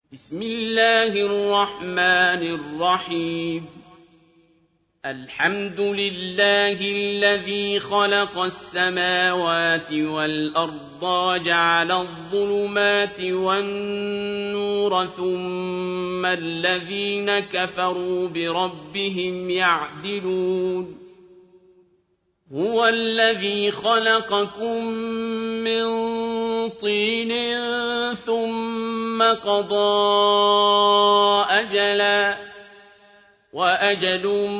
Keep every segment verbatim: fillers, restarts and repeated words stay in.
بسم الله الرحمن الرحيم الحمد لله الذي خلق السماوات والأرض وجعل الظلمات والنور ثم الذين كفروا بربهم يعدلون هو الذي خلقكم من طين ثم قضى أجلا وأجل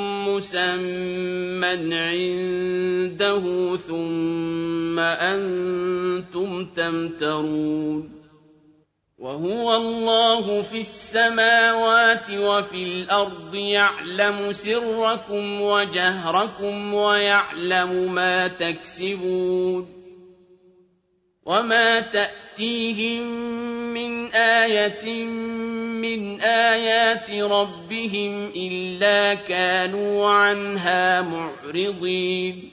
مسمى عنده ثم أنتم تمترون وهو الله في السماوات وفي الأرض يعلم سركم وجهركم ويعلم ما تكسبون وما تأتيهم من آية من آيات ربهم إلا كانوا عنها معرضين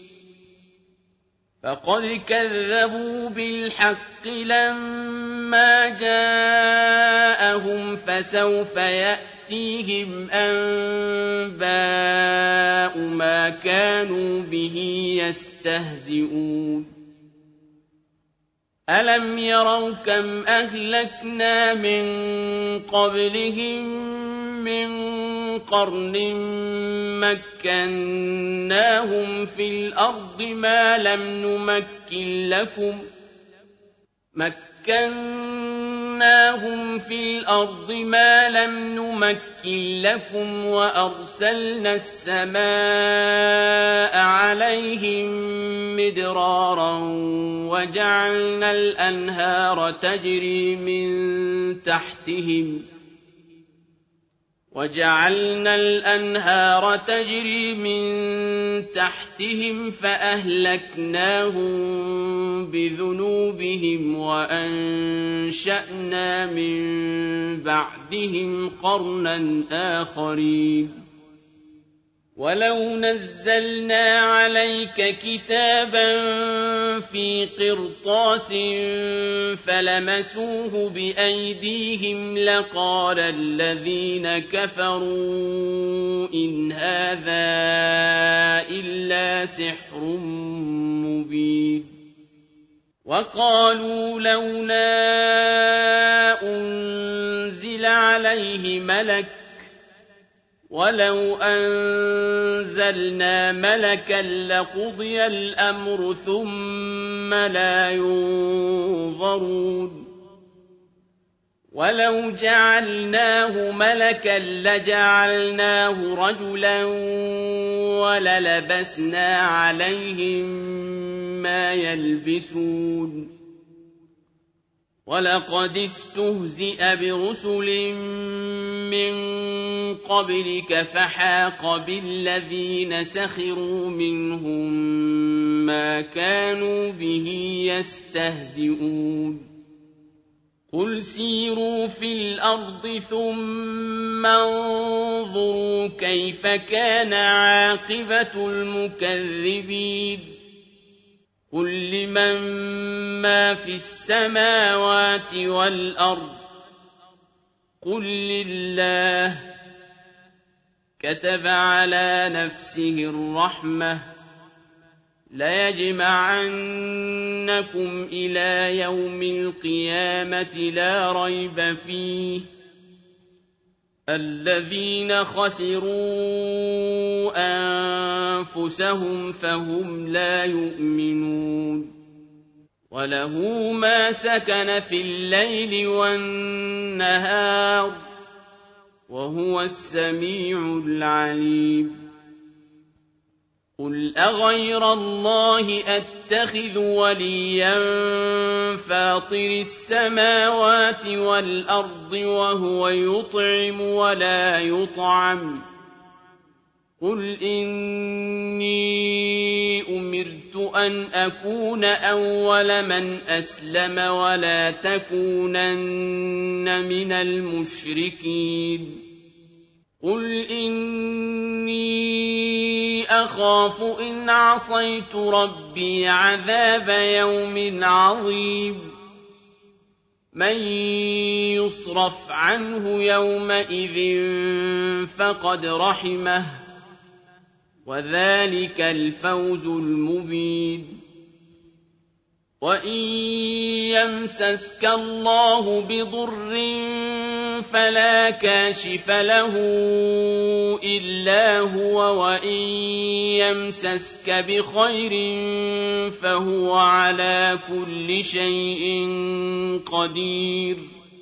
فقد كذبوا بالحق لما جاءهم فسوف يأتيهم أنباء ما كانوا به يستهزئون ألم يروا كم أهلكنا من قبلهم من قرن مكناهم في الأرض ما لم نمكن لكم مكناهم في الأرض ما لم نمكن لكم وأرسلنا السماء عليهم مدرارا وجعلنا الأنهار تجري من تحتهم وجعلنا الأنهار تجري من تحتهم فأهلكناهم بذنوبهم وأنشأنا من بعدهم قرنا آخرين ولو نزلنا عليك كتابا في قرطاس فلمسوه بأيديهم لقال الذين كفروا إن هذا إلا سحر مبين وقالوا لولا أنزل عليه ملك ولو أنزلنا ملكا لقضي الأمر ثم لا ينظرون ولو جعلناه ملكا لجعلناه رجلا وللبسنا عليهم ما يلبسون ولقد استهزئ برسل من قبلك فحاق بالذين سخروا منهم ما كانوا به يستهزئون قل سيروا في الأرض ثم انظروا كيف كان عاقبة المكذبين قل لمن ما في السماوات والأرض قل لله كتب على نفسه الرحمة ليجمعنكم إلى يوم القيامة لا ريب فيه الذين خسروا أنفسهم فهم لا يؤمنون وله ما سكن في الليل والنهار وهو السميع العليم قل أغير الله أتخذ وليا فاطر السماوات والأرض وهو يطعم ولا يطعم قل إني أمرت أن أكون أول من أسلم ولا تكونن من المشركين قل إني أخاف إن عصيت ربي عذاب يوم عظيم مَن يُصْرَفْ عَنْهُ يَوْمَئِذٍ فَقَدْ رَحِمَهُ ۚ وَذَٰلِكَ الْفَوْزُ الْمُبِينُ وَإِن يَمْسَسْكَ اللَّهُ بِضُرٍّ فَلَا كَاشِفَ لَهُ إِلَّا هُوَ وَإِن يَمْسَسْكَ بِخَيْرٍ فَهُوَ عَلَىٰ كُلِّ شَيْءٍ قَدِيرٌ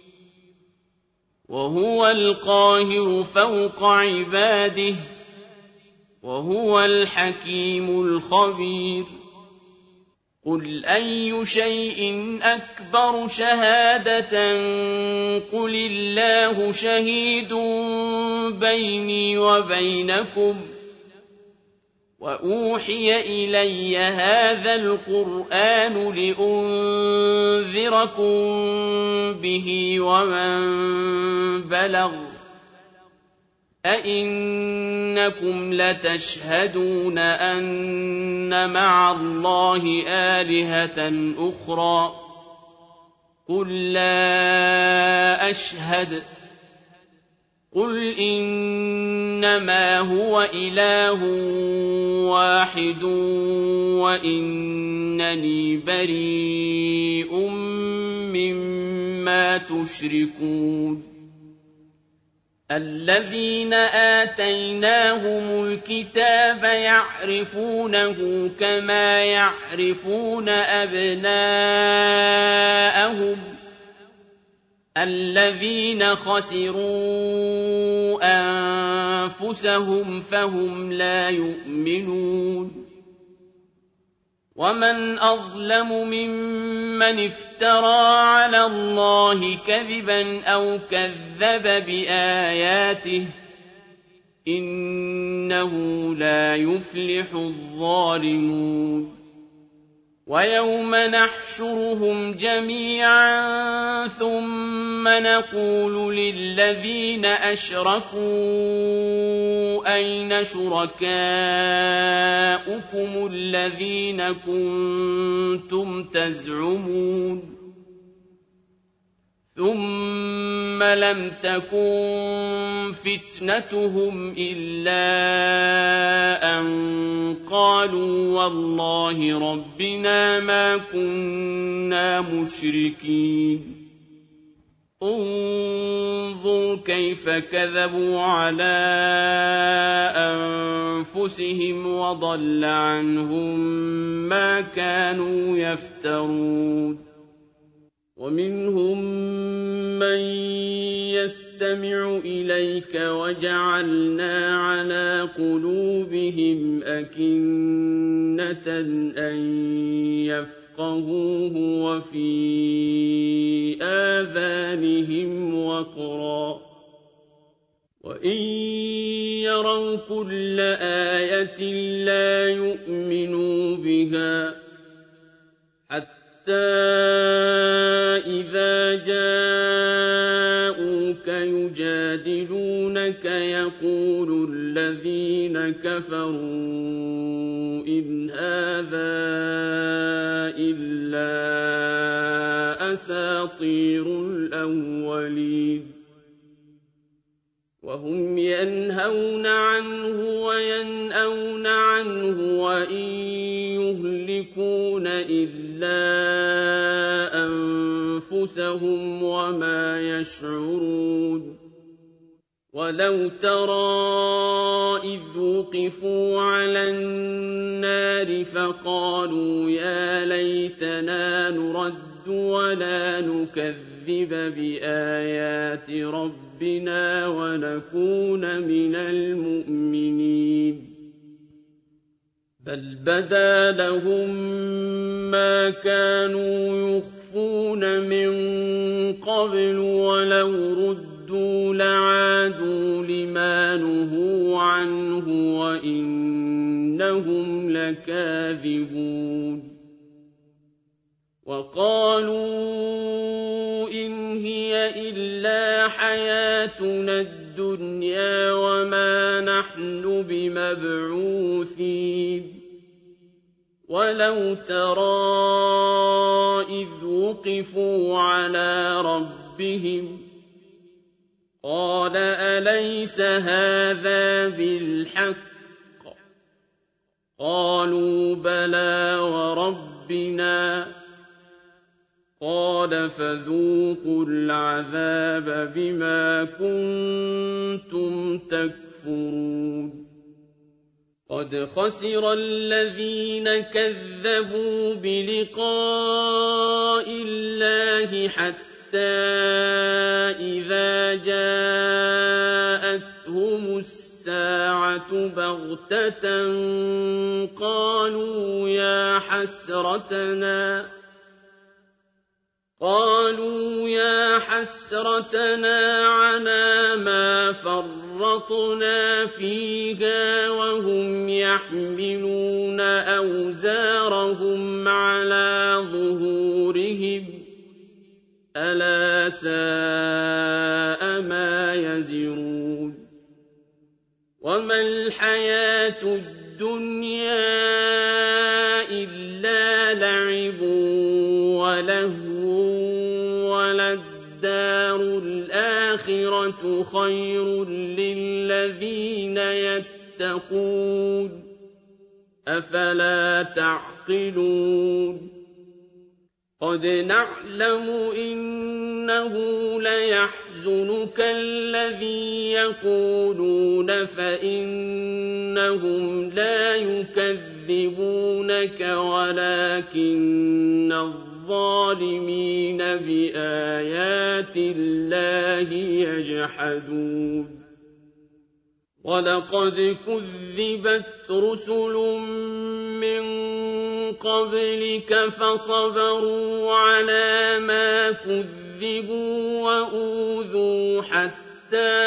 وَهُوَ الْقَاهِرُ فَوْقَ عِبَادِهِ وَهُوَ الْحَكِيمُ الْخَبِيرُ قُلْ أَيُّ شَيْءٍ أَكْبَرُ شَهَادَةً قُلِ اللَّهُ شَهِيدٌ بَيْنِي وَبَيْنَكُمْ ۚ وَأُوحِيَ إِلَيَّ هَٰذَا الْقُرْآنُ لِأُنذِرَكُم بِهِ وَمَن بَلَغَ ۚ أَئِنَّكُمْ لَتَشْهَدُونَ أَنَّ مَعَ اللَّهِ آلِهَةً أُخْرَىٰ ۚ قُل لَّا أَشْهَدُ ۚ قُلْ إِنَّمَا هُوَ إِلَٰهٌ وَاحِدٌ وَإِنَّنِي بَرِيءٌ مِّمَّا تُشْرِكُونَ الَّذِينَ آتَيْنَاهُمُ الْكِتَابَ يَعْرِفُونَهُ كَمَا يَعْرِفُونَ أَبْنَاءَهُمُ ۘ الَّذِينَ خَسِرُوا أَنفُسَهُمْ فَهُمْ لَا يُؤْمِنُونَ وَمَنْ أَظْلَمُ مِمَّنِ افْتَرَىٰ عَلَى اللَّهِ كَذِبًا أَوْ كَذَّبَ بِآيَاتِهِ ۚ إِنَّهُ لَا يُفْلِحُ الظَّالِمُونَ وَيَوْمَ نَحْشُرُهُمْ جَمِيعًا ثُمَّ نَقُولُ لِلَّذِينَ أَشْرَكُوا أَيْنَ شُرَكَاؤُكُمُ الَّذِينَ كُنتُمْ تَزْعُمُونَ ثُمَّ لَمْ تَكُن فِتْنَتُهُمْ إِلَّا أَن قَالُوا وَاللَّهِ رَبِّنَا مَا كُنَّا مُشْرِكِينَ انظُرْ كَيْفَ كَذَبُوا عَلَىٰ أَنفُسِهِمْ وَضَلَّ عَنْهُم مَّا كَانُوا يَفْتَرُونَ وَمِنْهُم مَّن يَسْتَمِعُ إِلَيْكَ وَجَعَلْنَا عَلَىٰ قُلُوبِهِمْ أَكِنَّةً أَن يَفْقَهُوهُ وَفِي آذَانِهِمْ وَقْرًا ۚ وَإِن يَرَوْا كُلَّ آيَةٍ لَّا يُؤْمِنُوا بِهَا ۚ حَتَّىٰ إِذَا جَاءُوكَ يُجَادِلُونَكَ يَقُولُ الَّذِينَ كَفَرُوا إِنْ هَٰذَا إِلَّا أَسَاطِيرُ الْأَوَّلِينَ وَهُمْ يَنْهَوْنَ عَنْهُ وَيَنْأَوْنَ عَنْهُ وَإِن يُهْلِكُونَ إِلَّا أَنفُسَهُمْ وَمَا يَشْعُرُونَ وَلَوْ تَرَىٰ إِذْ وُقِفُوا عَلَى النَّارِ فَقَالُوا يَا لَيْتَنَا نُرَدُّ وَلَا نُكَذِّبَ بِآيَاتِ رَبِّنَا وَنَكُونَ مِنَ الْمُؤْمِنِينَ بَلْ بَدَا لَهُم مَّا كَانُوا يُخْفُونَ مِن قَبْلُ وَلَوْ رُدُّوا لَعَادُوا لِمَا نُهُوا عَنْهُ وَإِنَّهُمْ لَكَاذِبُونَ وَقَالُوا إِنْ هِيَ إِلَّا حَيَاتُنَا الدُّنْيَا وَمَا نَحْنُ بِمَبْعُوثِينَ وَلَوْ تَرَىٰ إِذْ وُقِفُوا عَلَىٰ رَبِّهِمْ قَالَ أَلَيْسَ هَٰذَا بِالْحَقِّ ۖ قَالُوا بَلَىٰ وَرَبِّنَا قَالَ فَذُوقُوا الْعَذَابَ بِمَا كُنتُمْ تَكْفُرُونَ قَدْ خَسِرَ الَّذِينَ كَذَّبُوا بِلِقَاءِ اللَّهِ حَتَّىٰ إِذَا جَاءَتْهُمُ السَّاعَةُ بَغْتَةً قَالُوا يَا حَسْرَتَنَا قالوا يا حسرتنا على ما فرطنا فيها وهم يحملون أوزارهم على ظهورهم ألا ساء ما يزرون وما الحياة الدنيا إلا لعب ولهو وَلَلدَّارُ الْآخِرَةُ خَيْرٌ لِّلَّذِينَ يَتَّقُونَ أَفَلَا تَعْقِلُونَ قَدْ نَعْلَمُ إِنَّهُ لَيَحْزُنُكَ الَّذِي يَقُولُونَ فَإِنَّهُمْ لَا يُكَذِّبُونَكَ وَلَٰكِنَّ الظَّالِمِينَ بِآيَاتِ اللَّهِ يَجْحَدُونَ وَلَقَدْ كُذِّبَتْ رُسُلٌ مِّن قَبْلِكَ فَصَبَرُوا عَلَىٰ مَا كُذِّبُوا وَأُوذُوا حَتَّىٰ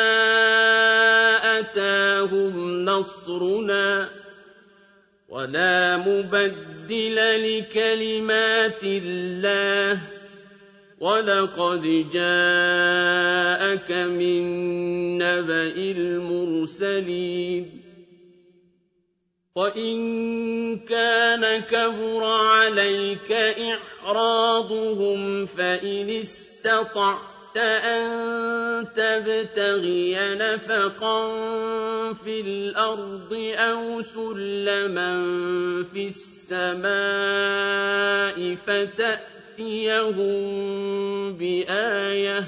أَتَاهُمْ نَصْرُنَا وَلَا مُبَدِّلَ لِكَلِمَاتِ اللَّهِ وَلَقَدْ جَاءَكَ مِن نَّبَإِ الْمُرْسَلِينَ وَإِن كَانَ كَبُرَ عَلَيْكَ إِعْرَاضُهُمْ فَإِنِ اسْتَطَعْتَ أَن تَبْتَغِيَ نَفَقًا فِي الْأَرْضِ أَوْ سُلَّمًا فِي السَّمَاءِ فَتَأْتِيَهُم بِآيَةٍ ۚ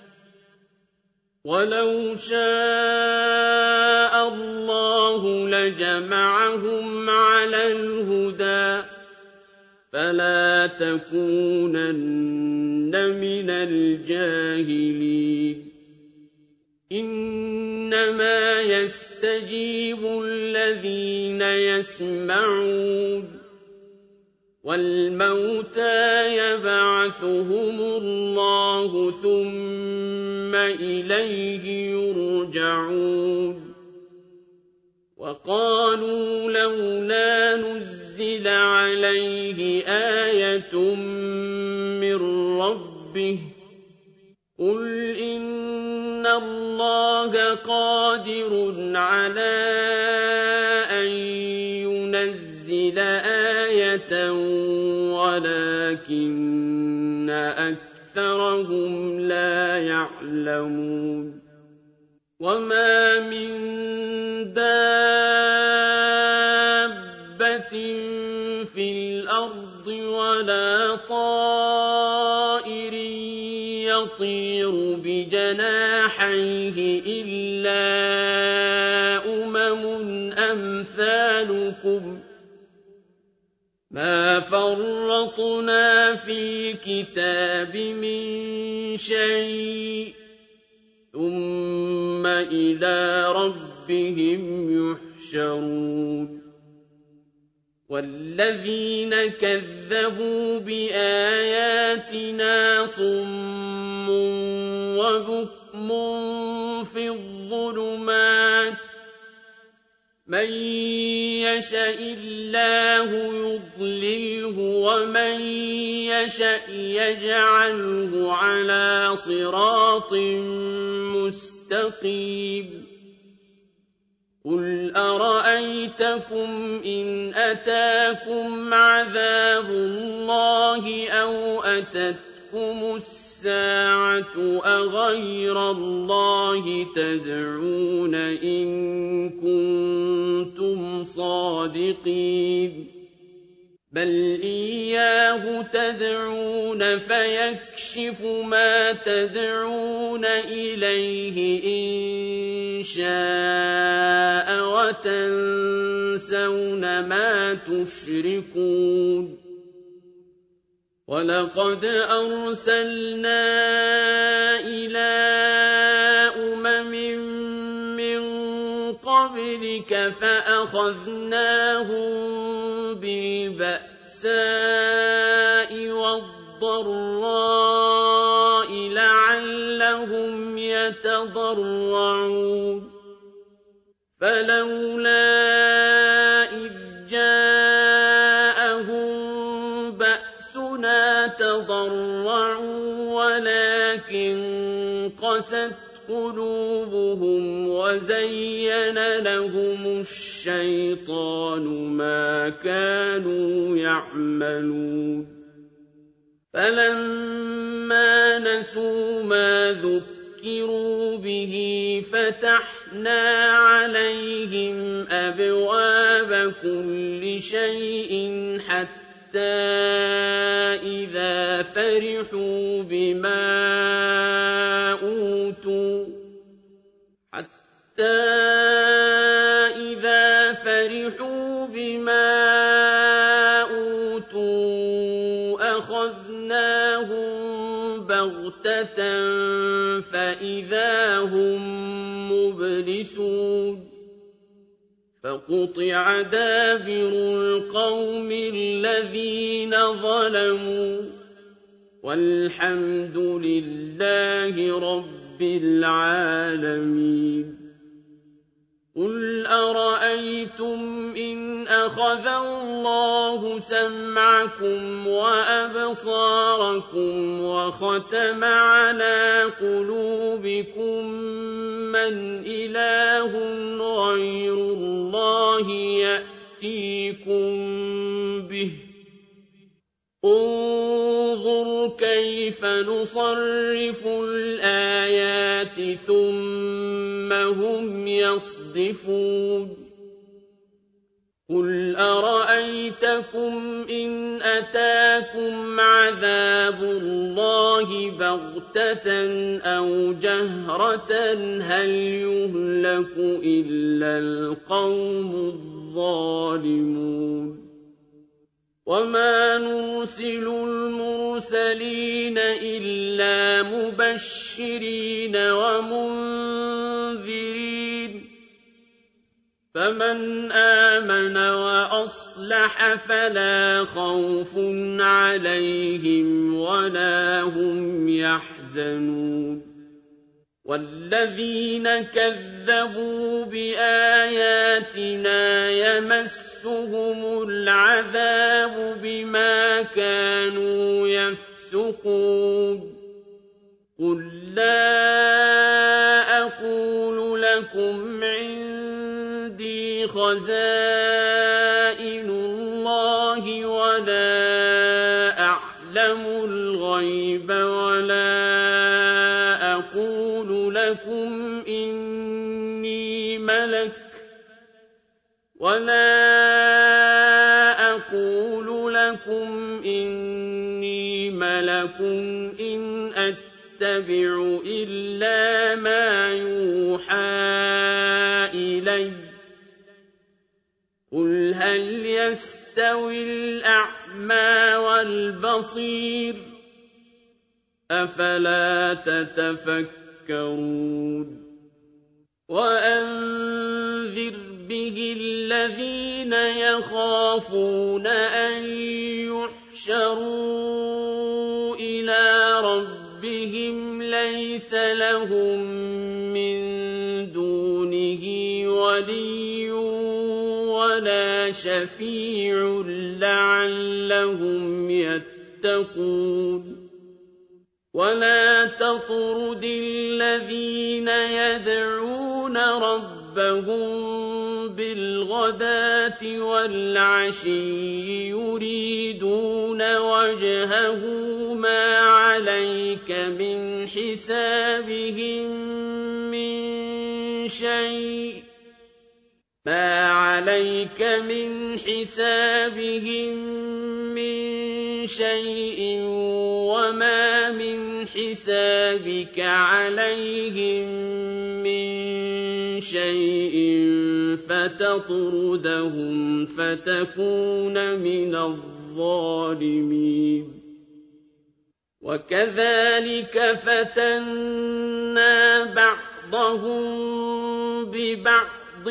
وَلَوْ شَاءَ اللَّهُ لَجَمَعَهُمْ عَلَى الْهُدَىٰ ۚ فَلَا تَكُونَنَّ مِنَ الْجَاهِلِينَ إِنَّمَا يَسْتَجِيبُ الَّذِينَ يَسْمَعُونَ وَالْمَوْتَىٰ يَبْعَثُهُمُ اللَّهُ ثُمَّ إِلَيْهِ يُرْجَعُونَ وَقَالُوا لَوْلَا نُزِّلَ عَلَيْهِ آيَةٌ مِّن رَّبِّهِ ۖ قُلْ إِنَّ اللَّهَ قَادِرٌ عَلَىٰ أَن يُنَزِّلَ آيَةً وَلَٰكِنَّ أَكْثَرَهُمْ لَا يَعْلَمُونَ وَمَا مِن دَابَّةٍ فِي الْأَرْضِ وَلَا طَائِرٍ يَطِيرُ بِجَنَاحَيْهِ إِلَّا أُمَمٌ أَمْثَالُكُم ۚ مَّا فَرَّطْنَا فِي الْكِتَابِ مِن شَيْءٍ ۚ ثُمَّ إِلَىٰ رَبِّهِمْ يُحْشَرُونَ وَالَّذِينَ كَذَّبُوا بِآيَاتِنَا صُمٌّ وَبُكْمٌ فِي الظُّلُمَاتِ ۗ مَن يَشَإِ اللَّهُ يُضْلِلْهُ وَمَن يَشَأْ يَجْعَلْهُ عَلَىٰ صِرَاطٍ مُّسْتَقِيمٍ قُلْ أَرَأَيْتَكُمْ إِنْ أَتَاكُمْ عَذَابُ اللَّهِ أَوْ أَتَتْكُمُ السَّاعَةُ أَغَيْرَ اللَّهِ تَدْعُونَ إِن كُنتُمْ صَادِقِينَ بَلْ إِيَّاهُ تَدْعُونَ فَيَكْشِفُ مَا تَدْعُونَ إِلَيْهِ إِن شَاءَ وَتَنسَوْنَ مَا تُشْرِكُونَ وَلَقَدْ أَرْسَلْنَا إِلَىٰ أُمَمٍ مِّن قَبْلِكَ فَأَخَذْنَاهُم بِالْبَأْسَاءِ وَالضَّرَّاءِ لَعَلَّهُمْ يَتَضَرَّعُونَ فَلَوْلَا إِذْ جَاءَهُم بَأْسُنَا تَضَرَّعُوا وَلَٰكِن قَسَتْ قُلُوبُهُمْ وَزَيَّنَ لَهُمُ الشَّيْطَانُ مَا كَانُوا يَعْمَلُونَ فَلَمَّا نَسُوا مَا ذُكِّرُوا بِهِ فَتَحْنَا عَلَيْهِمْ أَبْوَابَ كُلِّ شَيْءٍ حَتَّىٰ إِذَا فَرِحُوا بِمَا أُوتُوا حَتَّىٰ إِذَا فَرِحُوا بِمَا أُوتُوا أَخَذْنَاهُم بَغْتَةً فَإِذَا هُم مُّبْلِسُونَ فَقُطِعَ دَابِرُ الْقَوْمِ الَّذِينَ ظَلَمُوا وَالْحَمْدُ لِلَّهِ رَبِّ الْعَالَمِينَ قُلْ أَرَأَيْتُمْ إِنْ أَخَذَ اللَّهُ سَمْعَكُمْ وَأَبْصَارَكُمْ وَخَتَمَ عَلَىٰ قُلُوبِكُم مَّنْ إِلَٰهٌ غَيْرُ اللَّهِ يَأْتِيكُم بِهِ ۗ انظُرْ كَيْفَ نُصَرِّفُ الْآيَاتِ ثُمَّ هُمْ يَصْدِفُونَ قُلْ أَرَأَيْتَكُمْ إِنْ أَتَاكُمْ عَذَابُ اللَّهِ بَغْتَةً أَوْ جَهْرَةً هَلْ يُهْلَكُ إِلَّا الْقَوْمُ الظَّالِمُونَ وَمَا نُرْسِلُ الْمُرْسَلِينَ إِلَّا مُبَشِّرِينَ وَمُنذِرِينَ ۖ فَمَنْ آمَنَ وَأَصْلَحَ فَلَا خَوْفٌ عَلَيْهِمْ وَلَا هُمْ يَحْزَنُونَ وَالَّذِينَ كَذَّبُوا بِآيَاتِنَا يَمَسُّهُمُ الْعَذَابُ بِمَا كَانُوا يَفْسُقُونَ قُل لَّا أَقُولُ لَكُمْ عِندِي خَزَائِنُ اللَّهِ وَلَا أَعْلَمُ الْغَيْبَ وَلَا أَقُولُ لَكُمْ إِنِّي مَلَكٌ وَلَا أَقُولُ لَكُمْ إِنِّي مَلَكٌ إِنْ أَتَّبِعُ إِلَّا مَا يُوحَىٰ إِلَيَّ ۚ قُلْ هَلْ يَسْتَوِي الْأَعْمَىٰ وَالْبَصِيرُ أَفَلَا تَتَفَكَّرُونَ وَأَنذِرْ بِهِ الَّذِينَ يَخَافُونَ أَن يُحْشَرُوا إِلَىٰ رَبِّهِمْ لَيْسَ لَهُم مِّن دُونِهِ وَلِيٌّ وَلَا شَفِيعٌ لَّعَلَّهُمْ يَتَّقُونَ وَلَا تَطْرُدِ الَّذِينَ يَدْعُونَ رَبَّهُم بِالْغَدَاةِ وَالْعَشِيِّ يُرِيدُونَ وَجْهَهُ مَا عَلَيْكَ مِنْ حِسَابِهِم مِّن شَيْءٍ مَا عَلَيْكَ مِنْ حِسَابِهِم مِّن شَيْءٍ وَمَا مِنْ حِسَابِكَ عَلَيْهِم مِّن شَيْءٍ فَتَطْرُدَهُمْ فَتَكُونَ مِنَ الظَّالِمِينَ وَكَذَلِكَ فَتَنَّا بَعْضَهُم بِبَعْضٍ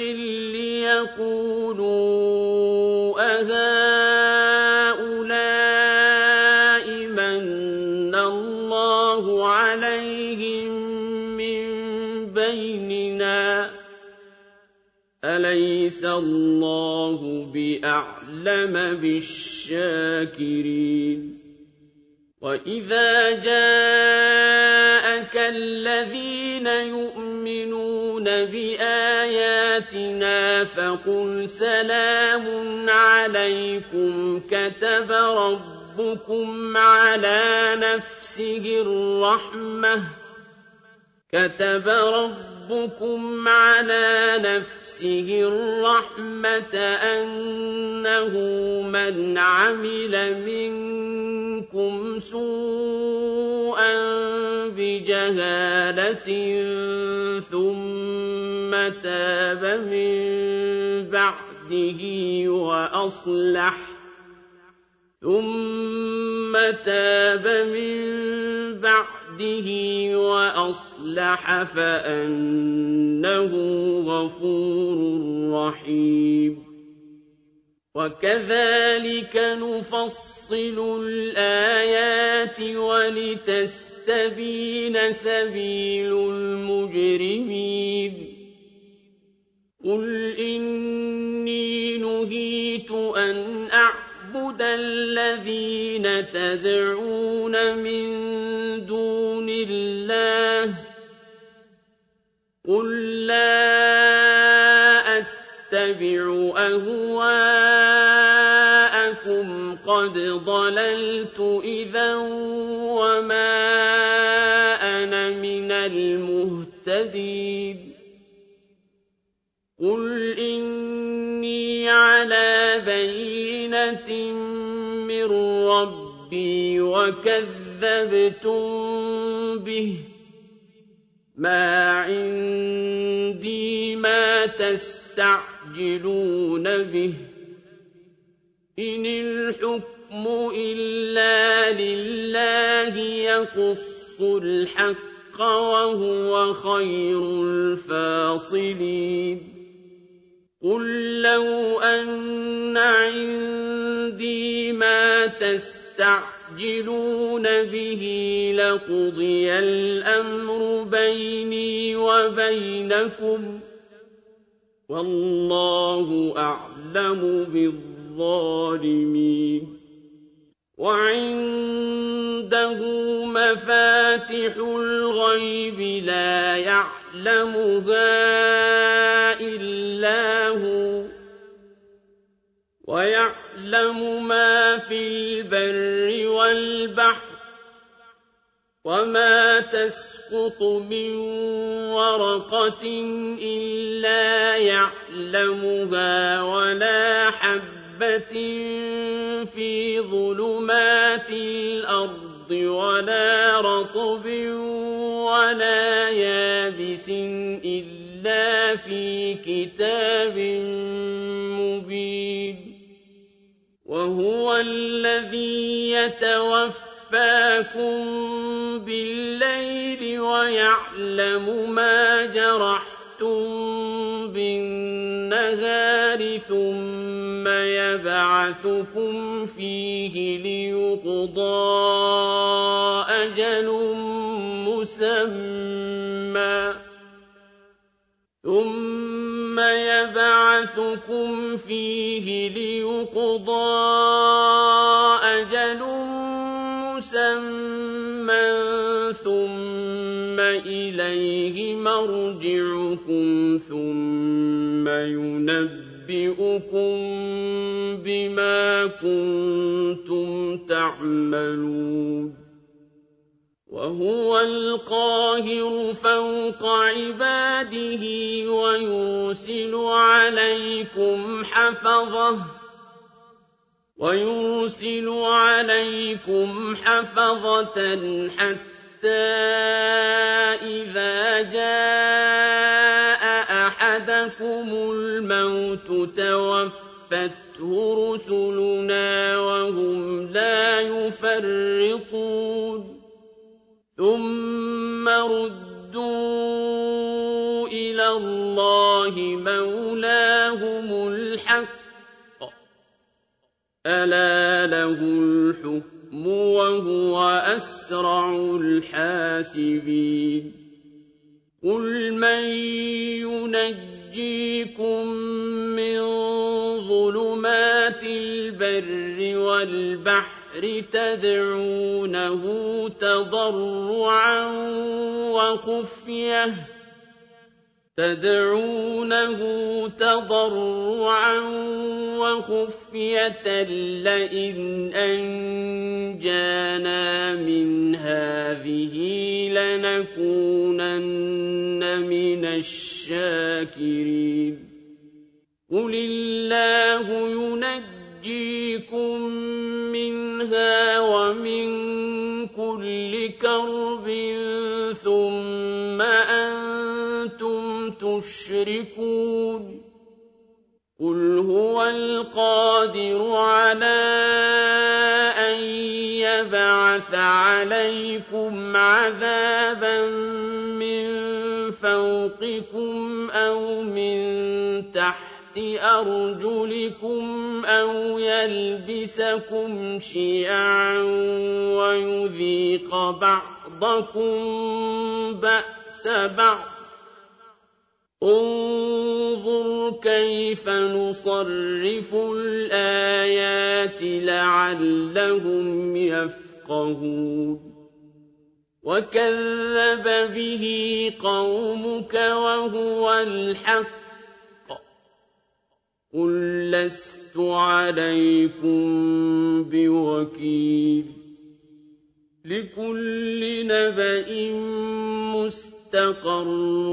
لِيَقُولُوا أَهَٰؤُلَاءِ مَنَّ اللَّهُ عَلَيْهِم مِّن بَيْنِنَا ۗ أَلَيْسَ اللَّهُ بِأَعْلَمَ بِالشَّاكِرِينَ وَإِذَا جَاءَكَ الَّذِينَ يُؤْمِنُونَ بِآيَاتِنَا فَقُلْ سَلَامٌ عَلَيْكُمْ كَتَبَ رَبُّكُمْ عَلَىٰ نَفْسِهِ الرَّحْمَةَ كتب ربكم على نفسه الرحمة أنه من عمل منكم سوءا بجهالة ثم تاب من بعده وأصلح ثم تاب من بعده وأصلح فأنه غفور رحيم وكذلك نفصل الآيات ولتستبين سبيل المجرمين قل إني نهيت أن أعبد أعبد الذين تدعون من دون الله قل لا أتبع أهواءكم قد ضللت إذا وما أنا من المهتدين قل إني على بينة من ربي وكذبتم به ما عندي ما تستعجلون به إن الحكم إلا لله يقص الحق وهو خير الفاصلين قل لو أن عندي ما تستعجلون به لقضي الأمر بيني وبينكم والله أعلم بالظالمين وعنده مفاتح الغيب لا يعلمها إلا هو ويعلم ما في البر والبحر وما تسقط من ورقة إلا يعلمها ولا حبة في ظلمات الأرض ولا رطب ولا يابس إلا في كتاب مبين وهو الذي يتوفاكم بالليل ويعلم ما جرحتم بالنهار ثم يبعثكم فيه ليقضى أجل مسمى ثم يبعثكم فيه ليقضى أجل مسمى ثم إِلَيْهِ مَرْجِعُكُمْ ثُمَّ يُنَبِّئُكُم بِمَا كُنتُمْ تَعْمَلُونَ وَهُوَ الْقَاهِرُ فَوْقَ عِبَادِهِ وَيُرْسِلُ عَلَيْكُمْ حَفَظَةً وَيُرْسِلُ عَلَيْكُمْ حَفَظَةً حَتَّى إِذَا جَاءَ أَحَدَكُمُ الْمَوْتُ تَوَفَّتْهُ رُسُلُنَا وَهُمْ لَا يُفَرِّطُونَ ثُمَّ رُدُّوا إِلَى اللَّهِ مَوْلَاهُمُ الْحَقِّ أَلَا لَهُ الْحُكْمُ وَهُوَ أَسْرَعُ الْحَاسِبِينَ قُلْ مَن يُنَجِّيكُم مِّن ظُلُمَاتِ الْبَرِّ وَالْبَحْرِ تَدْعُونَهُ تَضَرُّعًا وَخُفْيَةً تدعونه تضرعا وخفية لئن أنجانا من هذه لنكونن من الشاكرين قل الله ينجيكم منها ومن كل كرب ثم أنتم تشركون قل هو القادر على أن يبعث عليكم عذابا من فوقكم أو من تحت أرجلكم أو يلبسكم شيعا ويذيق بعضكم بأس بعض انظر كيف نصرف الآيات لعلهم يفقهون وكذب به قومك وهو الحق قل لست عليكم بوكيل لكل نبأ مستقر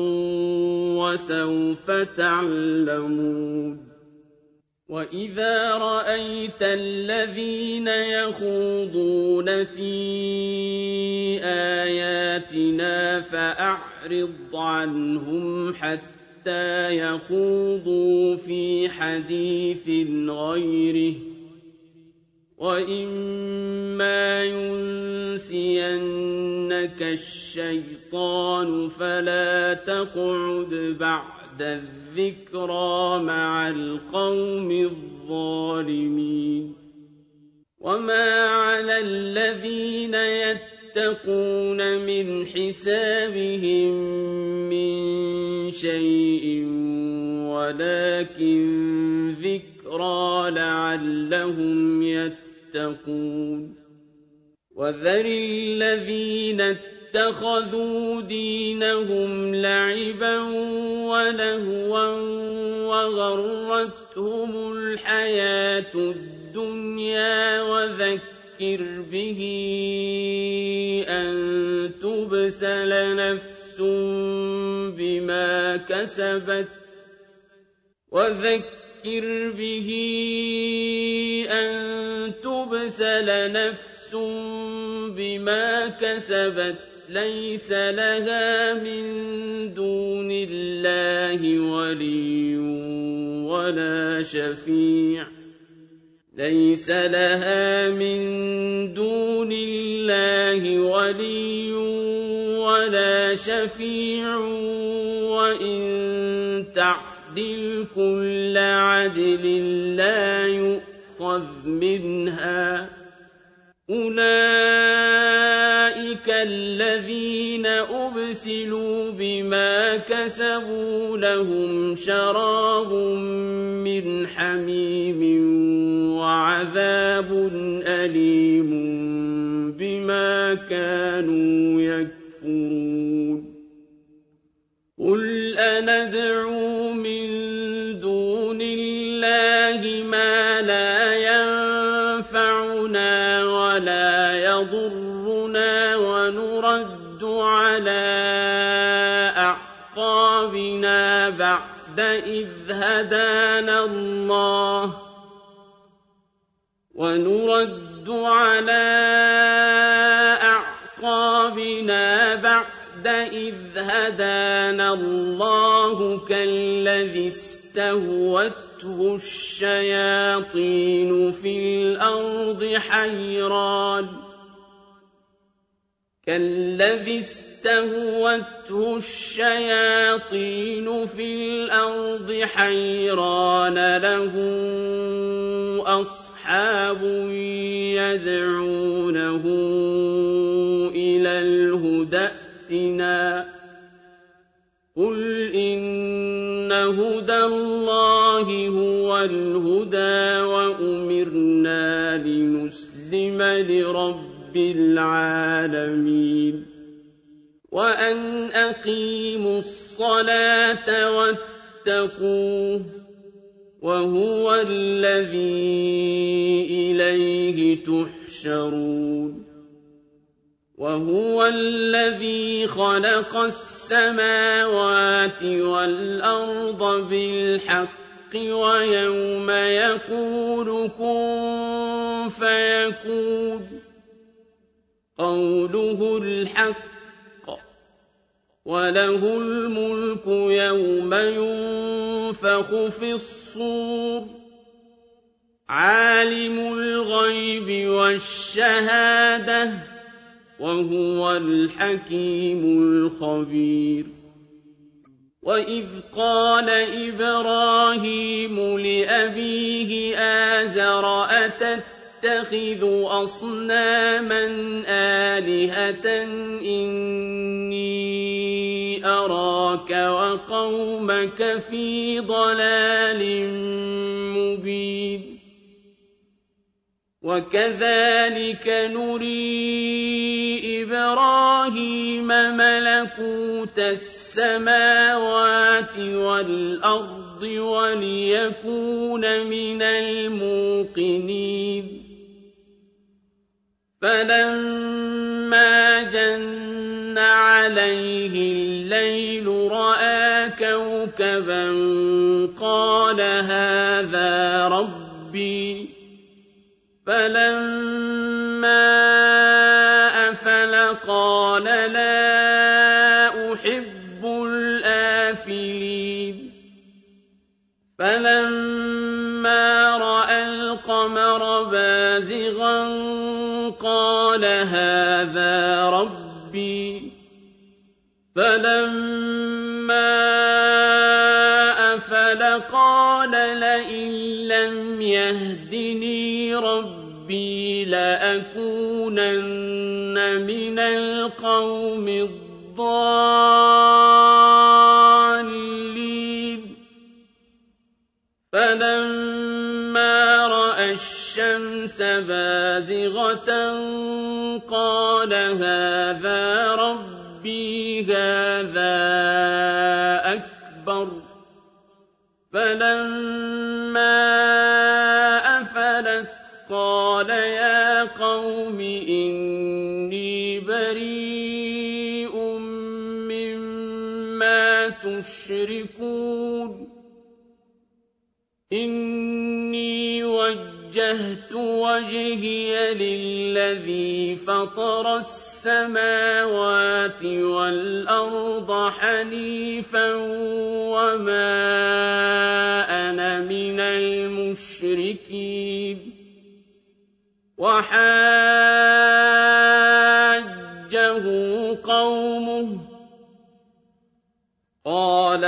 وسوف تعلمون وإذا رأيت الذين يخوضون في آياتنا فأعرض عنهم حتى يخوضوا في حديث غيره وإما ينسينك الشيطان فلا تقعد بعد الذكرى مع القوم الظالمين وما على الذين يتقون من حسابهم من شيء ولكن ذكرى لعلهم يتقون وذر الذين اتخذوا دينهم لعبا ولهوا وغرتهم الحياة الدنيا وذكر به أن تبسل نفس بما كسبت وذكر به أن تبسل نفس بما كسبت ليس لها من دون الله ولي ولا شفيع ليس لها من دون الله ولي ولا شفيع وإن تعدل كل عدل لا يؤخذ منها أولئك الذين أبسلوا بما كسبوا لهم شراب من حميم وعذاب أليم بما كانوا يكفرون قُلْ أَنَدْعُو مِن دُونِ اللَّهِ مَا لَا يَنفَعُنَا وَلَا يَضُرُّنَا وَنُرَدُّ عَلَىٰ أَعْقَابِنَا بَعْدَ إِذْ هَدَانَا اللَّهُ وَنُرَدُّ عَلَىٰ أَعْقَابِنَا بَعْدَ إِذْ هَدَانَا اللَّهُ كَالَّذِي اسْتَهْوَتْهُ الشَّيَاطِينُ فِي الْأَرْضِ حَيْرَانٍ كَالَّذِي اسْتَهْوَتْهُ الشَّيَاطِينُ فِي الْأَرْضِ حَيْرَانَ لَهُ أَصْحَابٌ يَدْعُونَهُ إِلَى الْهُدى ائْتِنَا قُلْ إِنَّ هُدَى اللَّهِ هُوَ الْهُدَىٰ وَأُمِرْنَا لِنُسْلِمَ لِرَبِّ الْعَالَمِينَ وَأَنْ أَقِيمُوا الصَّلَاةَ وَاتَّقُوهُ وَهُوَ الَّذِي إِلَيْهِ تُحْشَرُونَ وَهُوَ الَّذِي خَلَقَ السَّمَاوَاتِ وَالْأَرْضَ بِالْحَقِّ وَيَوْمَ يَقُولُ كُن فَيَكُونُ قَوْلُهُ الْحَقُّ وَلَهُ الْمُلْكُ يَوْمَ يُنفَخُ فِي الصُّورِ عَالِمُ الْغَيْبِ وَالشَّهَادَةِ وَهُوَ الْحَكِيمُ الْخَبِيرُ وَإِذْ قَالَ إِبْرَاهِيمُ لِأَبِيهِ آزَرَ أَتَتَّخِذُ أَصْنَامًا آلِهَةً إِنِّي أَرَاكَ وَقَوْمَكَ فِي ضَلَالٍ مُّبِينٍ وَكَذَٰلِكَ نُرِي إِبْرَاهِيمَ مَلَكُوتَ السَّمَاوَاتِ وَالْأَرْضِ وَلِيَكُونَ مِنَ الْمُوقِنِينَ فَلَمَّا جَنَّ عَلَيْهِ اللَّيْلُ رَأَىٰ كَوْكَبًا قَالَ هَٰذَا رَبِّي فَلَمَّا أَفَلَ قَالَ لَا أُحِبُّ الْآفِلِينَ فَلَمَّا رَأَى الْقَمَرَ بَازِغًا قَالَ هَٰذَا رَبِّي فَلَمَّا أَفَلَ قَالَ لَئِن لَّمْ يَهْدِنِي رَبِّي لَأَكُونَنَّ مِنَ الْقَوْمِ الضَّالِّينَ فَلَمَّا رَأَى الشَّمْسَ بَازِغَةً قَالَ هَٰذَا رَبِّي هَٰذَا أَكْبَرُ فَلَمَّا أَفَلَتْ قَالَ يَا قَوْمِ إِنِّي بَرِيءٌ مِّمَّا تُشْرِكُونَ إِنِّي وَجَّهْتُ وَجْهِيَ لِلَّذِي فَطَرَ السَّمَاوَاتِ وَالْأَرْضَ حَنِيفًا وَمَا أَنَا مِنَ الْمُشْرِكِينَ وَحَاجَّهُ قَوْمُهُ قَالَ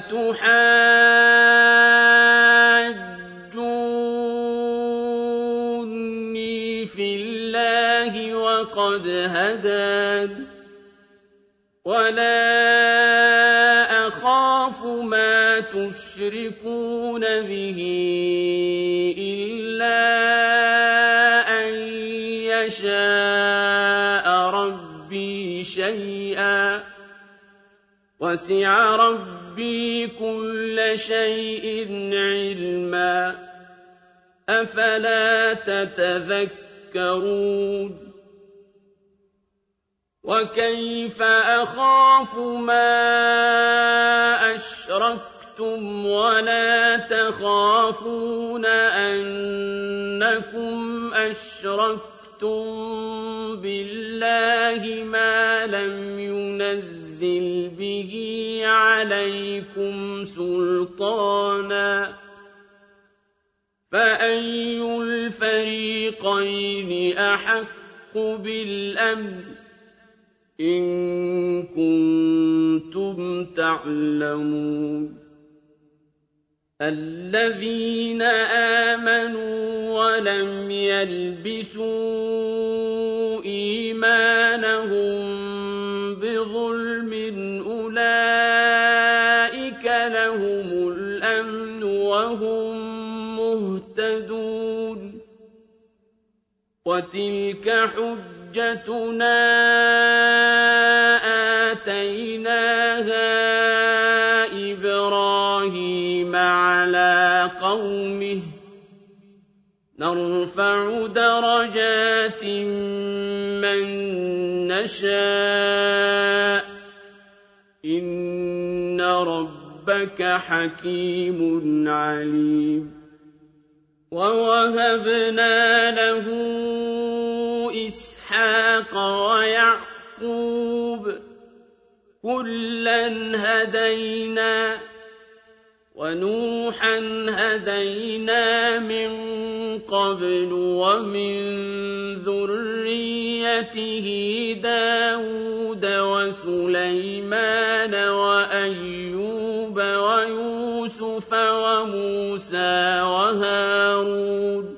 أَتُحَاجُّونِّي فِي اللَّهِ وَقَدْ هَدَانِ وَلَا أَخَافُ مَا تُشْرِكُونَ بِهِ إِلَّا أَن يَشَاءَ رَبِّي شَيْئًا وسع ربي كل شيء علما أفلا تتذكرون وكيف أخاف ما أشركتم ولا تخافون أنكم أشركتم بالله ما لم ينزل به عليكم سلطانا فأي الفريقين أحق بالأمن إن كنتم تعلمون الذين آمنوا ولم يلبسوا إيمانهم بظلم أولئك لهم الأمن وهم مهتدون وتلك حجتنا آتيناها إبراهيم على قومه نرفع درجات من نشاء إن ربك حكيم عليم ووهبنا له إسحاق ويعقوب كلا هدينا ونوحا هدينا من قبل ومن ذريته داود وسليمان وأيوب ويوسف وموسى وهارون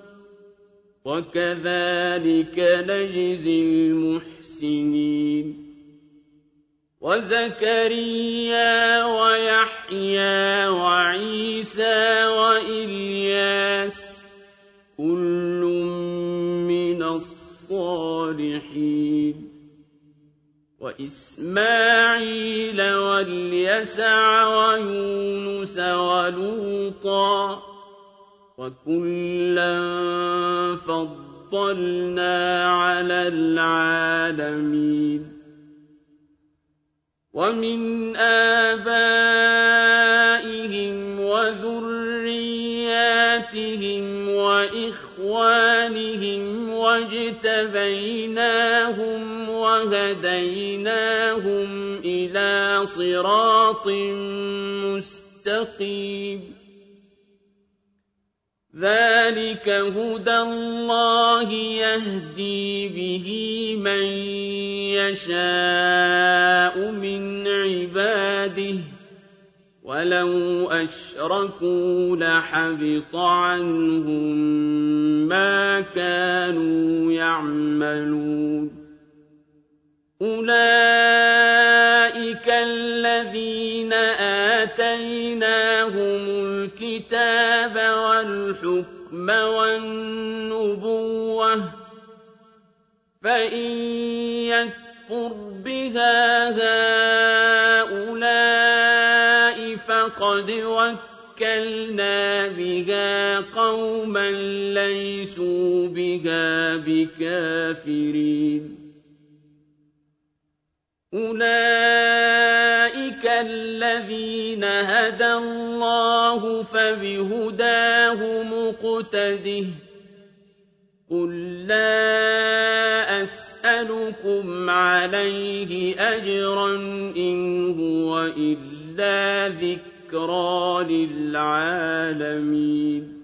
وكذلك نجزي المحسنين وزكريا ويحيى وعيسى وإلياس كل من الصالحين وإسماعيل واليسع ويونس ولوطا وكلا فضلنا على العالمين ومن آبائهم وذرياتهم وإخوانهم واجتبيناهم وهديناهم إلى صراط مستقيم ذلك هدى الله يهدي به من يشاء من عباده ولو أشركوا لحبط عنهم ما كانوا يعملون أولئك الذين آتيناهم الكتاب والحكم والنبوة فإن يكفر بها هؤلاء فقد وكلنا بها قوما ليسوا بها بكافرين أولئك الذين هدى الله فبهداه مقتده قل لا أسألكم عليه أجرا إن هو إلا ذكرى للعالمين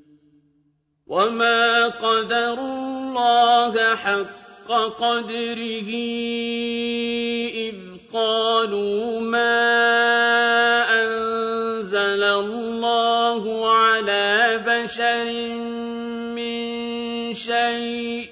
وما قدروا الله حق قدره إذ قالوا ما أنزل الله على بشر من شيء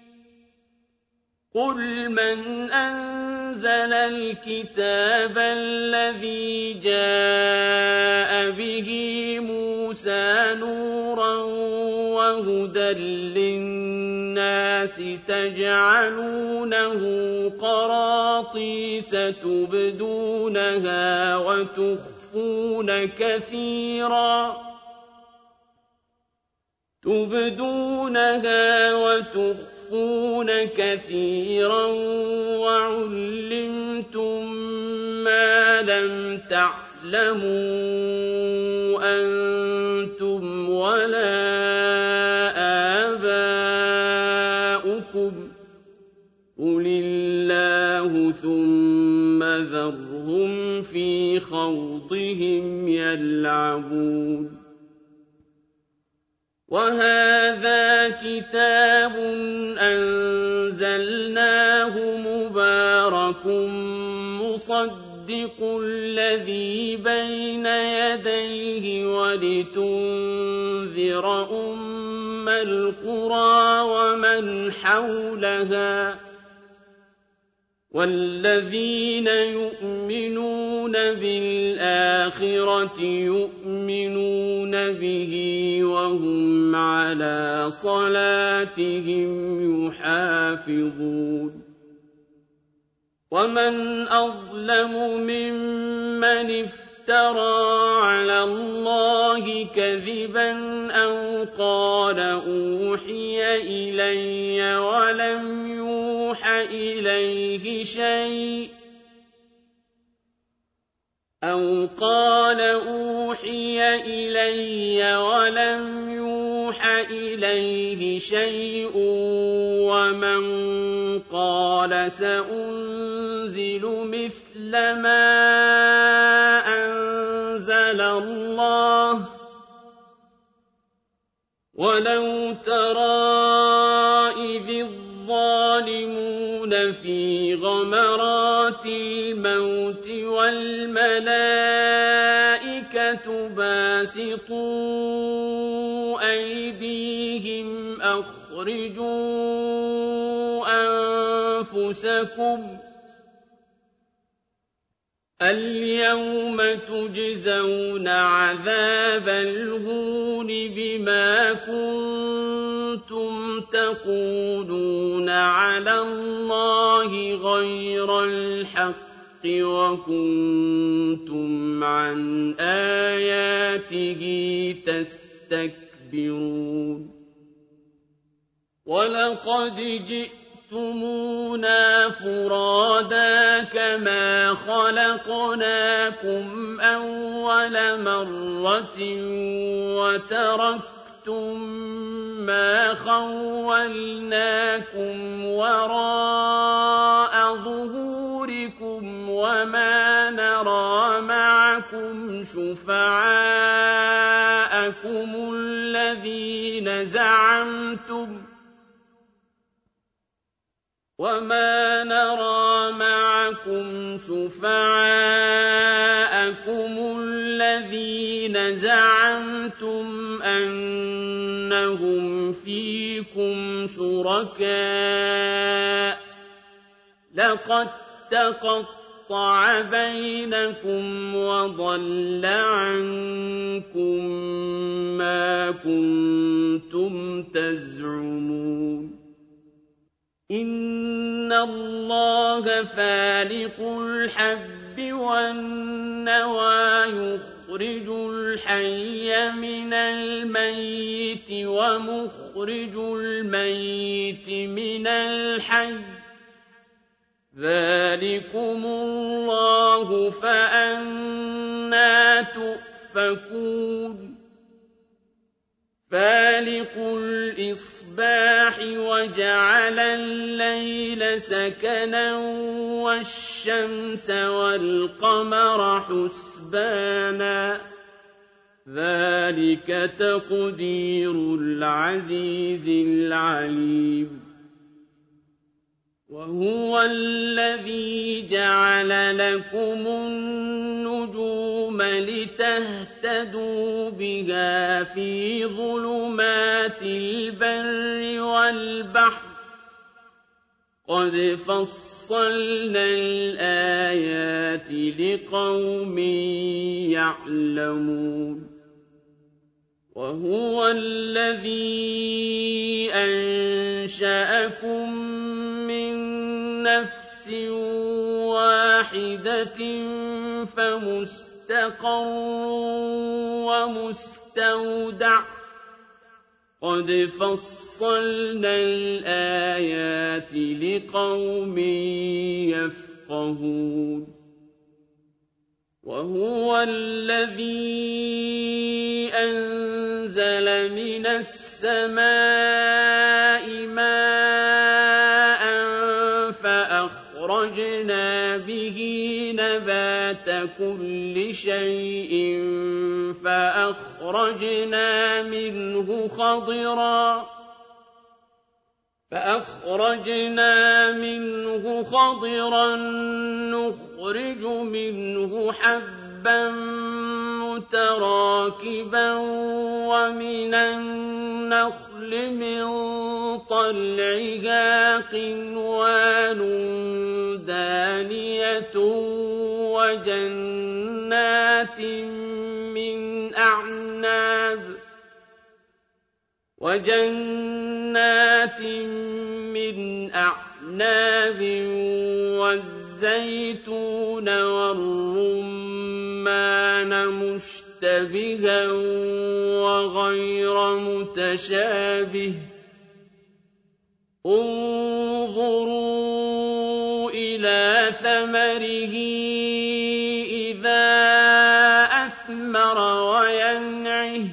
قل من أنزل الكتاب الذي جاء به موسى نورا وهدى للناس النَّاسِ تَجْعَلُونَهُ قَرَاطِيسَ تُبْدُونَهَا وَتُخْفُونَ كَثِيرًا تُبْدُونَهَا وَتُخْفُونَ كَثِيرًا وَعُلِّمْتُم مَّا لَمْ تَعْلَمُوا أَنتُمْ وَلَا آبَاؤُكُمْ قُلِ اللَّهُ ثُمَّ ذَرْهُمْ فِي خَوْضِهِمْ يَلْعَبُونَ وَهَٰذَا كِتَابٌ أَنزَلْنَاهُ مُبَارَكٌ مُّصَدِّقُ الَّذِي بَيْنَ يَدَيْهِ وَلِتُنذِرَ أُمَّ الْقُرَىٰ وَمَنْ حَوْلَهَا وَالَّذِينَ يُؤْمِنُونَ بِالْآخِرَةِ يُؤْمِنُونَ بِهِ وَهُمْ عَلَىٰ صَلَاتِهِمْ يُحَافِظُونَ وَمَنْ أَظْلَمُ مِمَّنِ افْتَرَىٰ عَلَى اللَّهِ كَذِبًا أَوْ قَالَ أُوحِيَ إِلَيَّ وَلَمْ يُوحَ إِلَيْهِ شَيْءٌ أَوْ قَالَ أُوحِيَ إِلَيَّ وَلَمْ يُوحَ إِلَيْهِ شَيْءٌ وَمَنْ قَالَ سَأُنزِلُ مِثْلَ مَا أَنزَلَ اللَّهُ ۗ وَلَوْ تَرَىٰ إِذِ الظَّالِمُونَ فِي غَمَرَاتِ الْمَوْتِ وَالْمَلَائِكَةُ بَاسِطُو أَيْدِيهِمْ أَخْرِجُوا أَنفُسَكُمُ الْيَوْمَ تُجْزَوْنَ عَذَابَ الْهُونِ بِمَا كُنتُمْ تَقُولُونَ عَلَى اللَّهِ غَيْرَ الْحَقِّ وَكُنتُمْ عَنْ آيَاتِهِ تَسْتَكْبِرُونَ وَلَقَدْ جِئْتُمُونَا فُرَادَىٰ كَمَا خَلَقْنَاكُمْ أَوَّلَ مَرَّةٍ وَتَرَكْتُم مَّا خَوَّلْنَاكُمْ وَرَاءَ ظُهُورِكُمْ وَمَا نَرَىٰ مَعَكُمْ شُفَعَاءَكُمُ الَّذِينَ زَعَمْتُمْ وَمَا نَرَىٰ مَعَكُمْ شُفَعَاءَكُمُ الَّذِينَ زَعَمْتُمْ أَنَّهُمْ فِيكُمْ شُرَكَاءُ ۚ لَقَد تَّقَطَّعَ بَيْنَكُمْ وَضَلَّ عَنكُم مَّا كُنتُمْ تَزْعُمُونَ إِنَّ اللَّهَ فَالِقُ الْحَبِّ وَالنَّوَىٰ يُخْرِجُ الْحَيَّ مِنَ الْمَيِّتِ وَمُخْرِجُ الْمَيِّتِ مِنَ الْحَيِّ ۚ ذَٰلِكُمُ اللَّهُ فَأَنَّىٰ تُؤْفَكُونَ فَالِقُ الْإِصْبَاحِ وَجَعَلَ اللَّيْلَ سَكَنًا وَالشَّمْسَ وَالْقَمَرَ حُسْبَانًا ۚ ذَٰلِكَ تَقْدِيرُ الْعَزِيزِ الْعَلِيمِ وَهُوَ الَّذِي جَعَلَ لَكُمُ النُّجُومَ لِتَهْتَدُوا بِهَا فِي ظُلُمَاتِ الْبَرِّ وَالْبَحْرِ ۗ قَدْ فَصَّلْنَا الْآيَاتِ لِقَوْمٍ يَعْلَمُونَ وهو الذي أنشأكم من نفس واحدة فمستقر ومستودع قد فصلنا الآيات لقوم يفقهون وهو الذي أنزل من السماء ماء فأخرجنا به نبات كل شيء فأخرجنا منه خضرا فأخرجنا منه خضرا نخرج منه حبا متراكبا ومن النخل من طلعها قنوان دانية وجنات من أعناب وجنات من أعناب والزيتون والرمان مشتبها وغير متشابه انظروا إلى ثمره إذا أثمر وينعه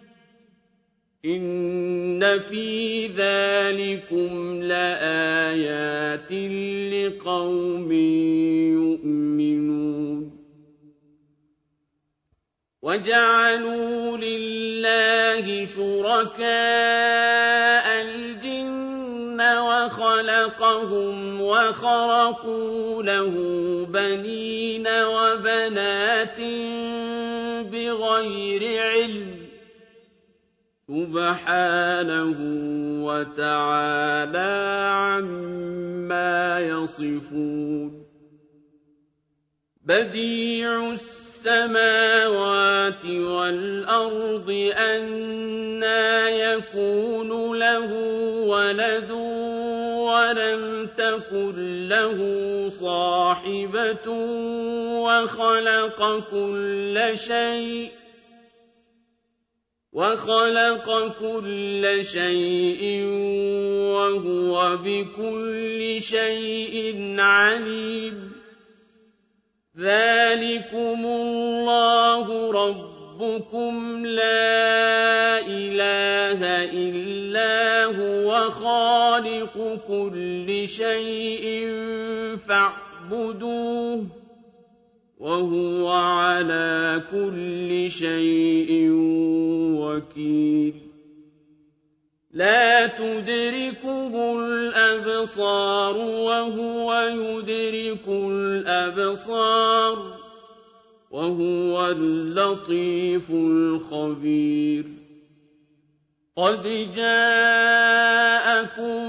إن في ذلكم لآيات لقوم يؤمنون وجعلوا لله شركاء الجن وخلقهم وخرقوا له بنين وبنات بغير علم سبحانه وتعالى عما يصفون بديع السماوات والأرض أنى يكون له ولد ولم تكن له صاحبة وخلق كل شيء وخلق كل شيء وهو بكل شيء عليم ذلكم الله ربكم لا إله إلا هو خالق كل شيء فاعبدوه وهو على كل شيء وكيل لا تدركه الأبصار وهو يدرك الأبصار وهو اللطيف الخبير قد جاءكم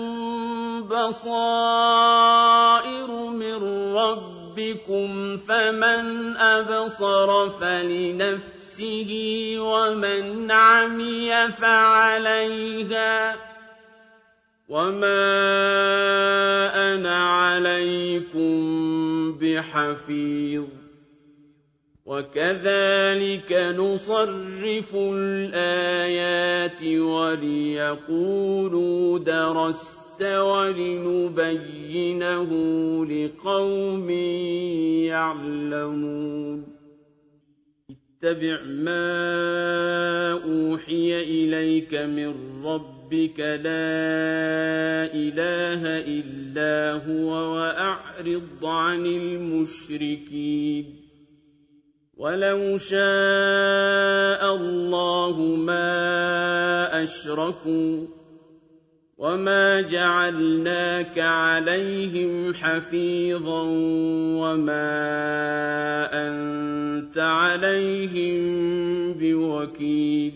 بصائر من ربكم فمن أبصر فلنفسه ومن عمي فعليها وما أنا عليكم بحفيظ وكذلك نصرف الآيات وليقولوا درست ولنبينه لقوم يعلمون اتبع ما أوحي إليك من ربك لا إله إلا هو وأعرض عن المشركين ولو شاء الله ما أشركوا وما جعلناك عليهم حفيظا وما أنت عليهم بوكيل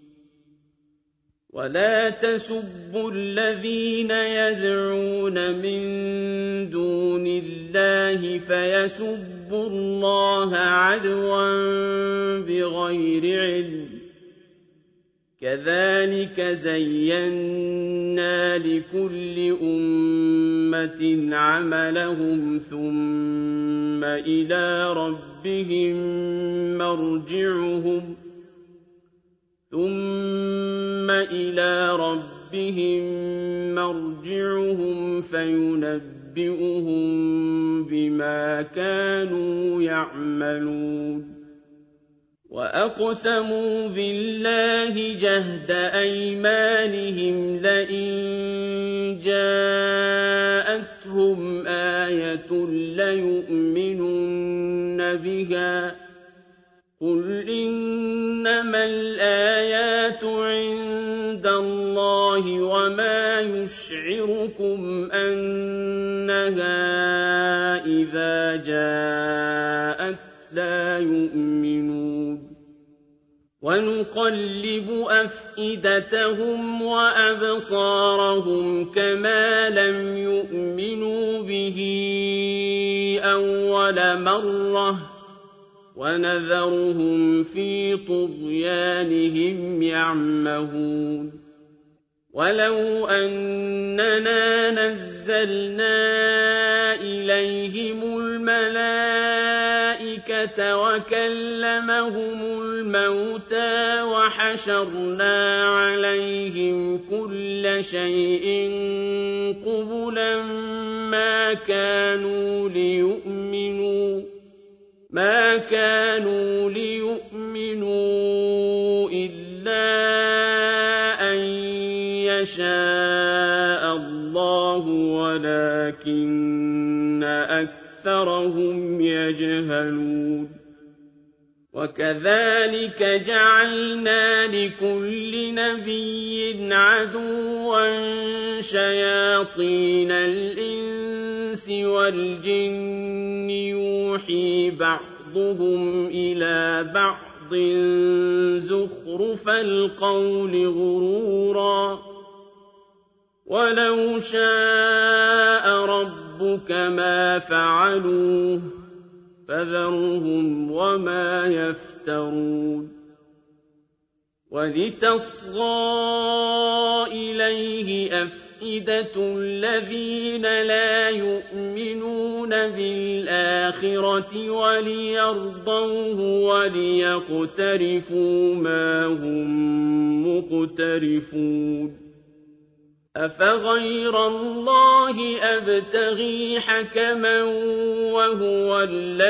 ولا تسبوا الذين يدعون من دون الله فيسبوا الله عدوا بغير علم كذلك زينا لكل أمة عملهم ثم إلى ربهم مرجعهم ثم إلى ربهم مرجعهم فينبئهم بما كانوا يعملون وأقسموا بالله جهد أيمانهم لئن جاءتهم آية ليؤمنن بها قل إنما الآيات عند الله وما يشعركم أنها إذا جاءت لا يؤمنون ونقلب أفئدتهم وأبصارهم كما لم يؤمنوا به أول مرة ونذرهم في طغيانهم يعمهون ولو أننا نزلنا إليهم الملائكة وكلمهم الموتى وحشرنا عليهم كل شيء قبلا ما كانوا ليؤمنوا ما كانوا ليؤمنوا إلا أن يشاء الله ولكن أكثرهم يجهلون وكذلك جعلنا لكل نبي عدوا شياطين الإنس والجن يوحي بعضهم إلى بعض زخرف القول غرورا ولو شاء ربك ما فعلوه فذرهم وما يفترون ولتصغى إليه أفئدة الذين لا يؤمنون بالآخرة وليرضوه وليقترفوا ما هم مقترفون أفغير الله أبتغي حكما وهو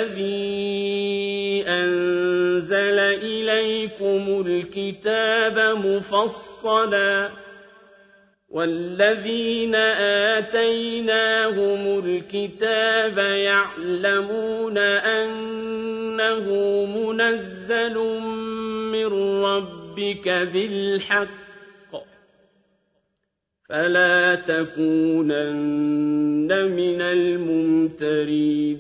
الذي أنزل إليكم الكتاب مفصلا والذين آتيناهم الكتاب يعلمون أنه منزل من ربك بالحق فلا تكونن من الممترين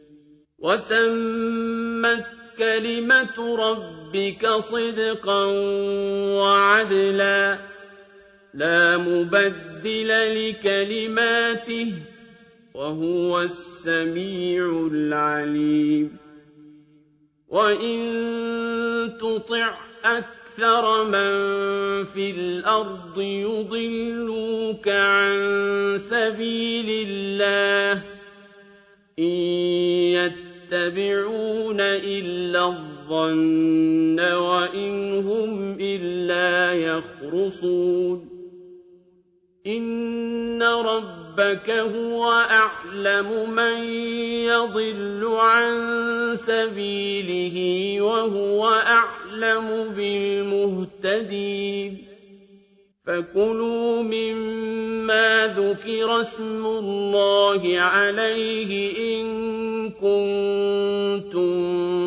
وتمت كلمة ربك صدقا وعدلا لا مبدل لكلماته وهو السميع العليم وإن تطع أكثر من في الأرض يضلوك عن سبيل الله إن يتبعون إلا الظن وإن هم إلا يخرصون إن ربك هو أعلم من يضل عن سبيله وهو أعلم بالمهتدين فكلوا مما ذكر اسم الله عليه إن كنتم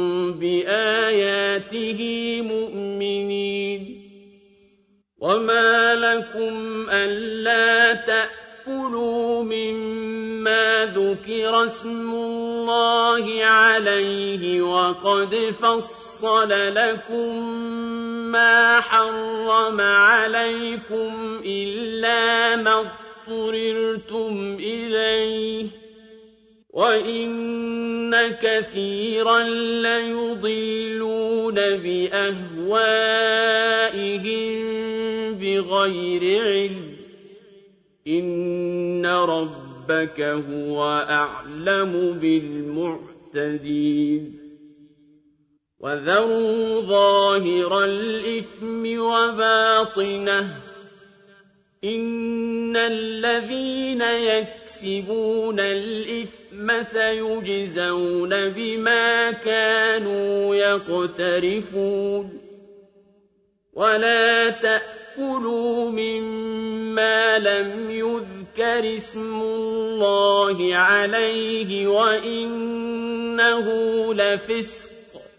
بآياته مؤمنين وما لكم ألا تأكلوا مما ذكر اسم الله عليه وقد فصل لكم ما حرم عليكم إلا ما اضطررتم إليه وإن كثيرا ليضلون بأهوائهم بغير علم إن ربك هو أعلم بالمعتدين وذروا ظاهر الإثم وباطنه إن الذين يكسبون الإثم سيجزون بما كانوا يقترفون ولا تأكلوا مما لم يذكر اسم الله عليه وإنه لفسق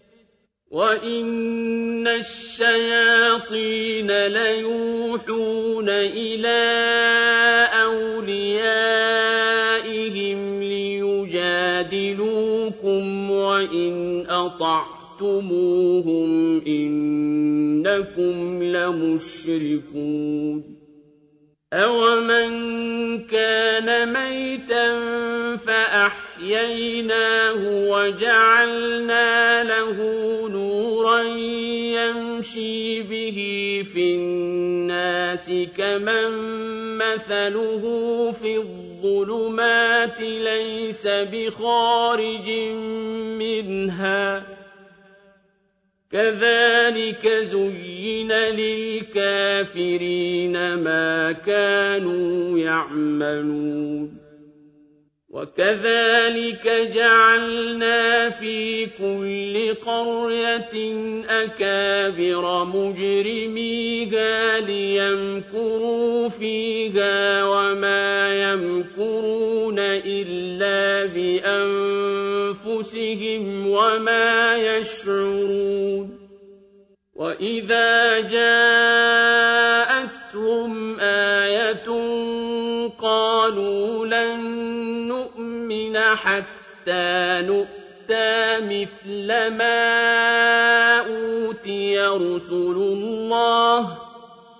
وإن الشياطين ليوحون إلى أوليائهم ليجادلوكم وإن أطعتموهم إنكم لمشركون أَوَمَنْ كَانَ مَيْتًا فَأَحْيَيْنَاهُ وَجَعَلْنَا لَهُ نُورًا يَمْشِي بِهِ فِي النَّاسِ كَمَنْ مَثَلُهُ فِي الظُّلُمَاتِ لَيْسَ بِخَارِجٍ مِنْهَا كَذَلِكَ زُيِّنَ لِلْكَافِرِينَ مَا كَانُوا يَعْمَلُونَ وَكَذَلِكَ جَعَلْنَا فِي كُلِّ قَرْيَةٍ أَكَابِرَ مُجْرِمِيهَا لِيَمْكُرُوا فِيهَا وَمَا يَمْكُرُونَ إِلَّا بِأَنفُسِهِمْ وَمَا يَشْعُرُونَ وَإِذَا جَاءَتْهُمْ آيَةٌ قَالُوا لَن نُّؤْمِنَ حَتَّىٰ نُؤْتَىٰ مِثْلَ مَا أُوتِيَ رُسُلُ اللَّهِ ۘ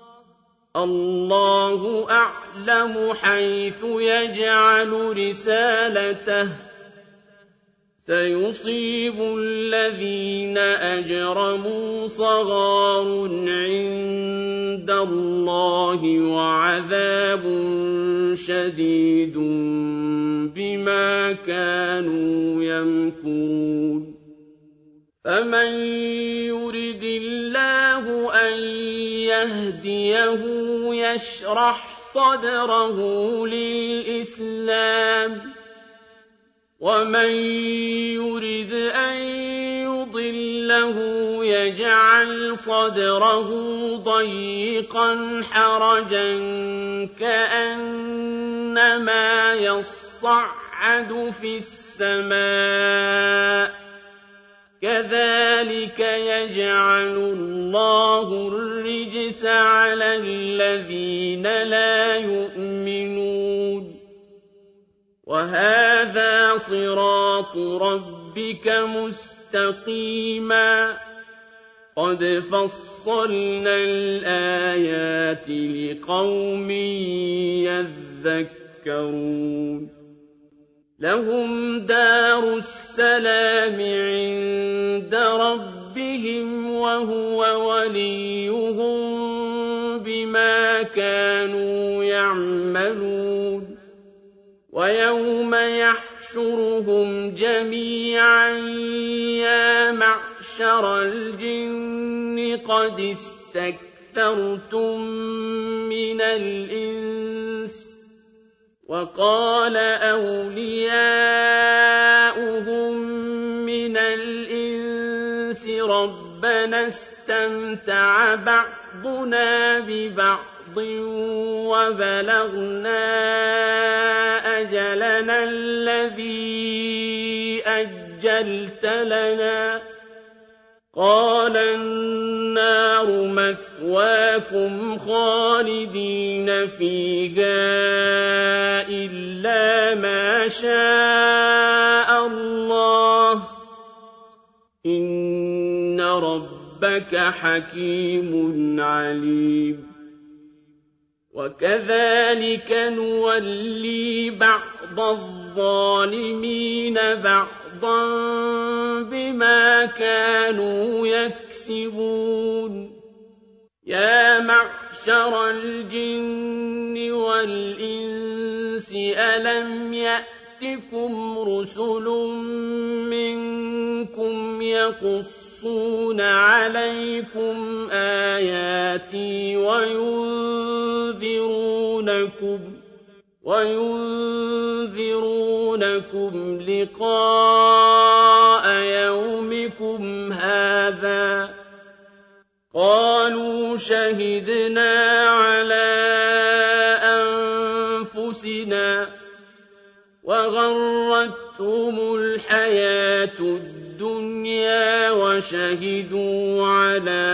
اللَّهُ أَعْلَمُ حَيْثُ يَجْعَلُ رِسَالَتَهُ ۗ سَيُصِيبُ الَّذِينَ أَجْرَمُوا صَغَارٌ عِندَ اللَّهِ وَعَذَابٌ شَدِيدٌ بِمَا كَانُوا يَمْكُرُونَ فَمَن يُرِدِ اللَّهُ أَن يَهْدِيَهُ يَشْرَحْ صَدْرَهُ لِلْإِسْلَامِ وَمَن يُرِدْ أَن يُضِلَّهُ يَجْعَلْ صَدْرَهُ ضَيِّقًا حَرَجًا كَأَنَّمَا يَصَّعَّدُ فِي السَّمَاءِ ۚ كَذَٰلِكَ يَجْعَلُ اللَّهُ الرِّجْسَ عَلَى الَّذِينَ لَا يُؤْمِنُونَ وَهَٰذَا صِرَاطُ رَبِّكَ مُسْتَقِيمًا ۗ قَدْ فَصَّلْنَا الْآيَاتِ لِقَوْمٍ يَذَّكَّرُونَ لَهُمْ دَارُ السَّلَامِ عِندَ رَبِّهِمْ وَهُوَ وَلِيُّهُم بِمَا كَانُوا يَعْمَلُونَ وَيَوْمَ يَحْشُرُهُمْ جَمِيعًا يَا مَعْشَرَ الْجِنِّ قَدِ اسْتَكْثَرْتُم مِّنَ الْإِنسِ ۖ وَقَالَ أَوْلِيَاؤُهُم مِّنَ الْإِنسِ رَبَّنَا اسْتَمْتَعَ بَعْضُنَا بِبَعْضٍ وَبَلَغْنَا أَجَلَنَا الَّذِي أَجَّلْتَ لَنَا ۚ قَالَ النَّارُ مَثْوَاكُمْ خَالِدِينَ فِيهَا إِلَّا مَا شَاءَ اللَّهُ ۗ إِنَّ رَبَّكَ حَكِيمٌ عَلِيمٌ وَكَذَٰلِكَ نُوَلِّي بَعْضَ الظَّالِمِينَ بَعْضًا بِمَا كَانُوا يَكْسِبُونَ يَا مَعْشَرَ مَعْشَرَ الْجِنِّ وَالْإِنسِ أَلَمْ يَأْتِكُمْ رُسُلٌ مِّنكُمْ يَقُصُّونَ عَلَيْكُمْ آيَاتِي وَيُنذِرُونَكُمْ وَيُنذِرُونَكُمْ لِقَاءَ يَوْمِكُمْ هَٰذَا ۚ قَالُوا شَهِدْنَا عَلَىٰ أَنفُسِنَا ۖ وَغَرَّتْهُمُ الْحَيَاةُ الدُّنْيَا وَشَهِدُوا عَلَىٰ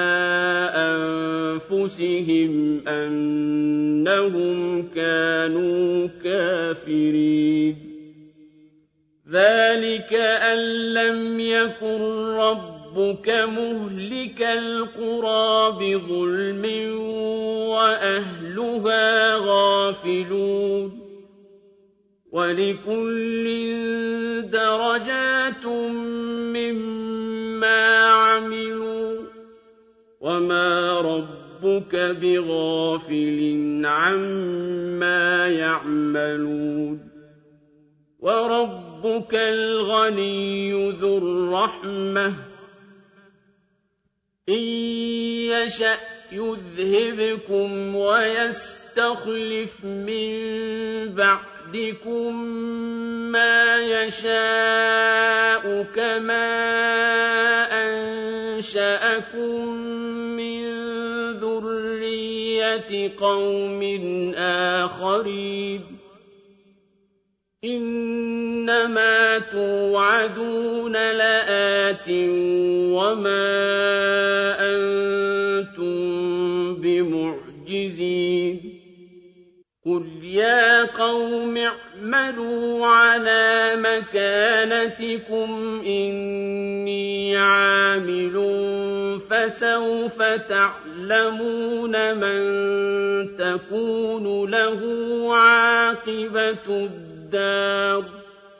أَنفُسِهِمْ أَنَّهُمْ كَانُوا كَافِرِينَ ذَٰلِكَ أَن لَّمْ يَكُن رَّبُّكَ مُهْلِكَ الْقُرَىٰ بِظُلْمٍ وَأَهْلُهَا غَافِلُونَ وَلِكُلٍّ دَرَجَاتٌ مِّمَّا عَمِلُوا ۚ وَمَا رَبُّكَ بِغَافِلٍ عَمَّا يَعْمَلُونَ وَرَبُّكَ الْغَنِيُّ ذُو الرَّحْمَةِ ۚ إِن يَشَأْ يُذْهِبْكُمْ وَيَسْتَخْلِفْ مِن بَعْدِكُم مَّا يَشَاءُ كَمَا أَنشَأَكُم مِّن ذُرِّيَّةِ قَوْمٍ آخَرِينَ إِنَّمَا تُوعَدُونَ لَآتٍ وَمَا أَنتُم بِمُعْجِزِينَ قُلْ يَا قَوْمِ اعْمَلُوا عَلَىٰ مَكَانَتِكُمْ إِنِّي عَامِلٌ فَسَوْفَ تَعْلَمُونَ مَن تَكُونُ لَهُ عَاقِبَةُ الدَّارِ ۗ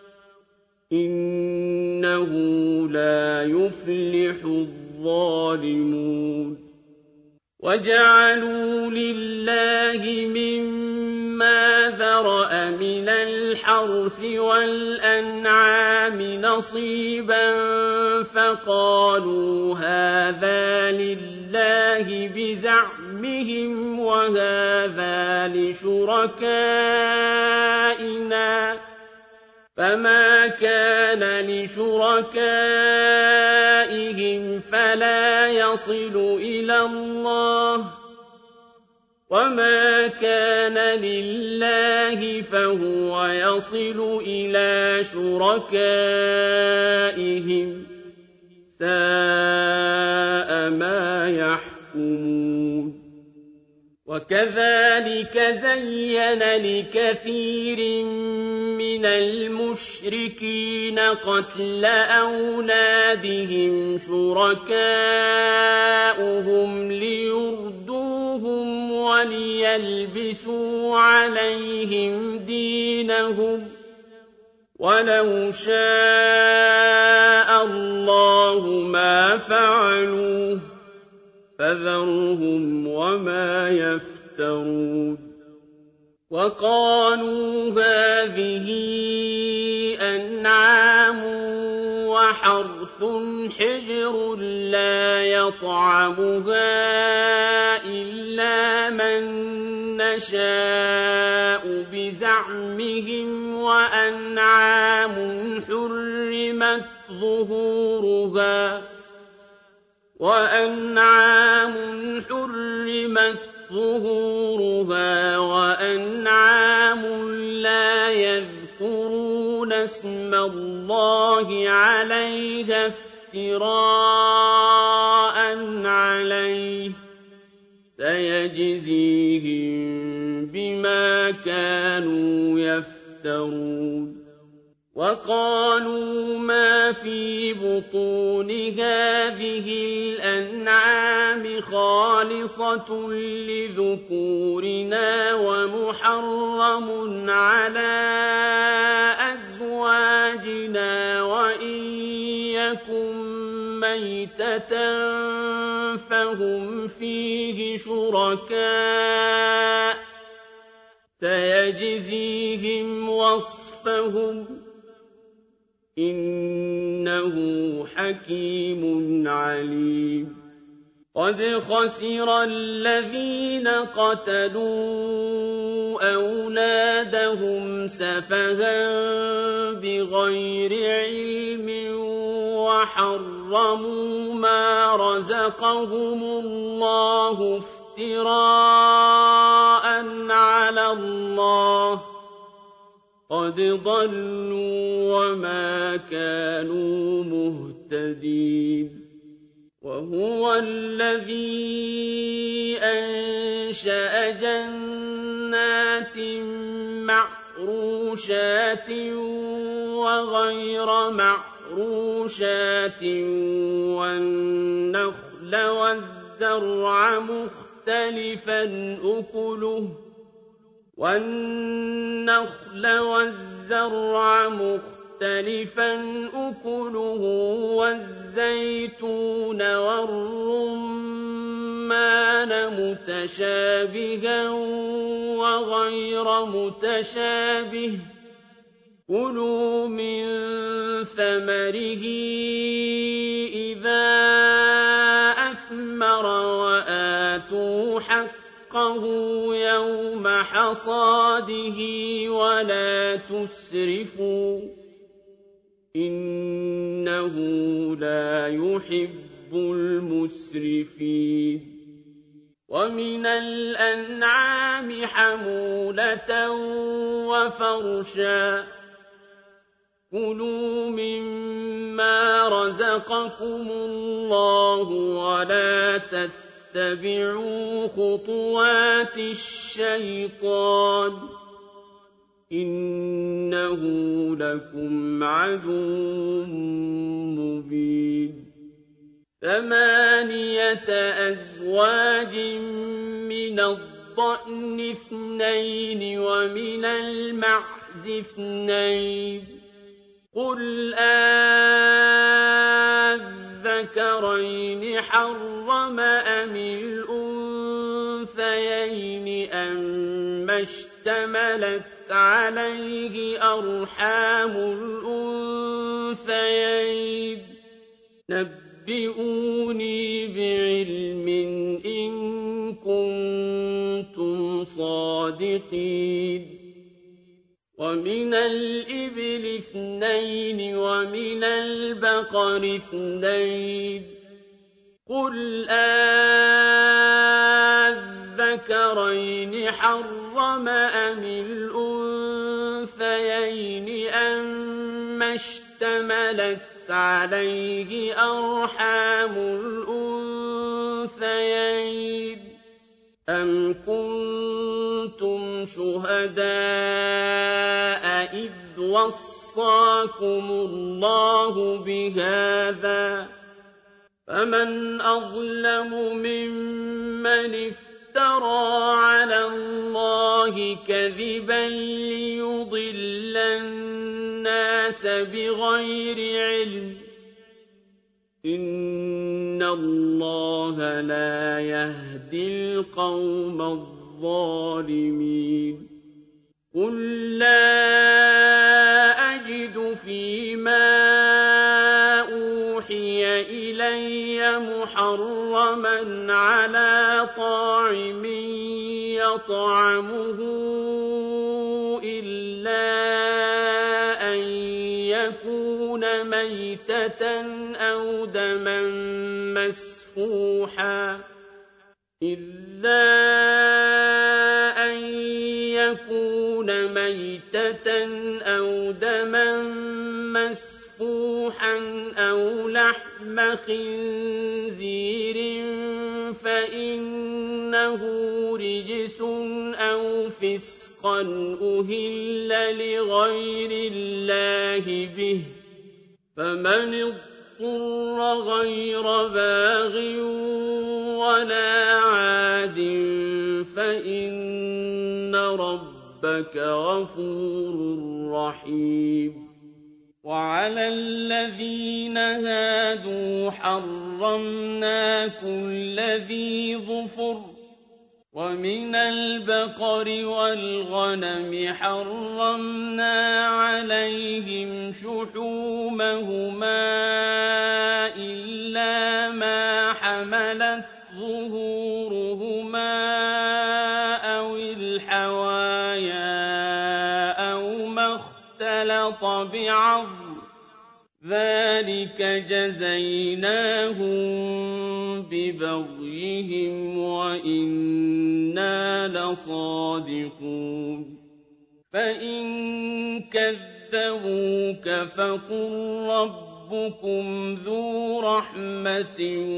إِنَّهُ لَا يُفْلِحُ الظَّالِمُونَ وَجَعَلُوا لِلَّهِ مِمَّا ذَرَأَ مِنَ الْحَرْثِ وَالْأَنْعَامِ نَصِيبًا فَقَالُوا هَٰذَا لِلَّهِ بِزَعْمِهِمْ وَهَٰذَا لِشُرَكَائِنَا ۖ فَمَا كَانَ لِشُرَكَائِهِمْ فَلَا يَصِلُ إِلَى اللَّهِ ۖ وَمَا كَانَ لِلَّهِ فَهُوَ يَصِلُ إِلَىٰ شُرَكَائِهِمْ ۗ سَاءَ مَا يَحْكُمُونَ وَكَذَٰلِكَ زَيَّنَ لِكَثِيرٍ مِّنَ الْمُشْرِكِينَ قَتْلَ أَوْلَادِهِمْ شُرَكَاؤُهُمْ لِيُرْدُوهُمْ وَلِيَلْبِسُوا عَلَيْهِمْ دِينَهُمْ ۖ وَلَوْ شَاءَ اللَّهُ مَا فَعَلُوهُ ۖ فَذَرْهُمْ وَمَا يَفْتَرُونَ وَقَالُوا هَٰذِهِ أَنْعَامٌ وَحَرْثٌ حِجْرٌ لَّا يَطْعَمُهَا إِلَّا مَن نَّشَاءُ بِزَعْمِهِمْ وَأَنْعَامٌ حُرِّمَتْ ظُهُورُهَا وَأَنْعَامٌ حُرِّمَتْ ظُهُورُهَا وَأَنْعَامٌ لَّا يَذْكُرُونَ اسْمَ اللَّهِ عَلَيْهَا افْتِرَاءً عَلَيْهِ ۚ سَيَجْزِيهِم بِمَا كَانُوا يَفْتَرُونَ وَقَالُوا مَا فِي بُطُونِ هَٰذِهِ الْأَنْعَامِ خَالِصَةٌ لِّذُكُورِنَا وَمُحَرَّمٌ عَلَىٰ أَزْوَاجِنَا وَإِن يَكُن مَيْتَةً فَهُمْ فِيهِ شُرَكَاءُ سَيَجْزِيهِمْ وَصْفَهُمْ ۚ إِنَّهُ حَكِيمٌ عَلِيمٌ قَدْ خَسِرَ الَّذِينَ قَتَلُوا أَوْلَادَهُمْ سَفَهًا بِغَيْرِ عِلْمٍ وَحَرَّمُوا مَا رَزَقَهُمُ اللَّهُ افْتِرَاءً عَلَى اللَّهِ ۚ قَدْ ضَلُّوا وَمَا كَانُوا مُهْتَدِينَ وَهُوَ الَّذِي أَنشَأَ جَنَّاتٍ مَّعْرُوشَاتٍ وَغَيْرَ مَعْرُوشَاتٍ وَالنَّخْلَ وَالزَّرْعَ مُخْتَلِفًا أُكُلُهُ وَالنَّخْلَ وَالزَّرْعَ مُخْتَلِفًا أُكُلُهُ وَالزَّيْتُونَ وَالرُّمَّانَ مُتَشَابِهًا وَغَيْرَ مُتَشَابِهٍ ۚ كُلُوا مِن ثَمَرِهِ إِذَا أَثْمَرَ وَآتُوا حَقَّهُ يَوْمَ حَصَادِهِ وَلَا تُسْرِفُوا ۚ إِنَّهُ لَا يُحِبُّ الْمُسْرِفِينَ وَمِنَ الْأَنْعَامِ حَمُولَةً وَفَرْشًا ۚ كُلُوا مِمَّا رَزَقَكُمُ اللَّهُ وَلَا تَتَّبِعُوا خُطُوَاتِ الشَّيْطَانِ ۚ إِنَّهُ لَكُمْ عَدُوٌّ مُّبِينٌ ثَمَانِيَةَ أَزْوَاجٍ مِّنَ الضَّأْنِ اثْنَيْنِ وَمِنَ الْمَعْزِ اثْنَيْنِ ۗ قُلْ آلذَّكَرَيْنِ حَرَّمَ أَمِ الْأُنثَيَيْنِ أَمَّا اشْتَمَلَتْ عَلَيْهِ أَرْحَامُ الْأُنثَيَيْنِ ۖ نَبِّئُونِي بِعِلْمٍ إِن كُنتُمْ صَادِقِينَ وَمِنَ الْإِبِلِ اثْنَيْنِ وَمِنَ الْبَقَرِ اثْنَيْنِ ۗ قُلْ آلذَّكَرَيْنِ حَرَّمَ أَمِ الْأُنثَيَيْنِ أَمَّا اشْتَمَلَتْ عَلَيْهِ أَرْحَامُ الْأُنثَيَيْنِ ۖ أَمْ كُنتُمْ شُهَدَاءَ إِذْ وَصَّاكُمُ اللَّهُ بِهَٰذَا ۚ فَمَنْ أَظْلَمُ مِمَّنِ افْتَرَىٰ عَلَى اللَّهِ كَذِبًا لِّيُضِلَّ النَّاسَ بِغَيْرِ عِلْمٍ ۗ إِنَّ اللَّهَ لَا يَهْدِي الْقَوْمَ الظَّالِمِينَ قُل لَّا أَجِدُ فِيمَا أُوحِيَ إِلَيَّ مُحَرَّمًا عَلَىٰ طَاعِمٍ يَطْعَمُهُ إِلَّا أَن يَكُونَ مَيْتَةً أَوْ دَمًا مَّسْفُوحًا إِلَّا أَن يَكُونَ مَيْتَةً أَوْ دَمًا مَّسْفُوحًا أَوْ لَحْمَ خِنزِيرٍ فَإِنَّهُ رِجْسٌ أَوْ فِسْقًا أُهِلَّ لِغَيْرِ اللَّهِ بِهِ ۚ فَمَنِ اضْطُرَّ غَيْرَ بَاغٍ وَلَا عَادٍ فَإِنَّ رَبَّكَ غَفُورٌ رَّحِيمٌ وعلى الذين هادوا حرمنا كل ذي ظفر ومن البقر والغنم حرمنا عليهم شحومهما إلا ما حملت ظهورهما أو الحوايا أو ما اختلط بعظم ذلك جزيناهم ببغيهم وإنا لصادقون فإن كذبوك فقل ربكم ذو رحمة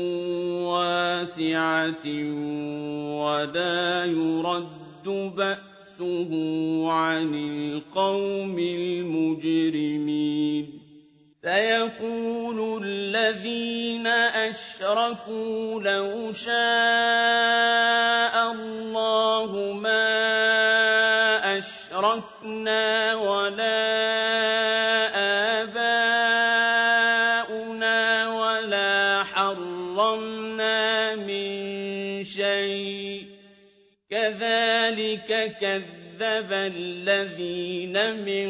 واسعة ولا يرد بأسه عن القوم المجرمين سيقول الذين أشركوا لو شاء الله ما أشركنا ولا آباؤنا ولا حرمنا من شيء كذلك كذب الذين من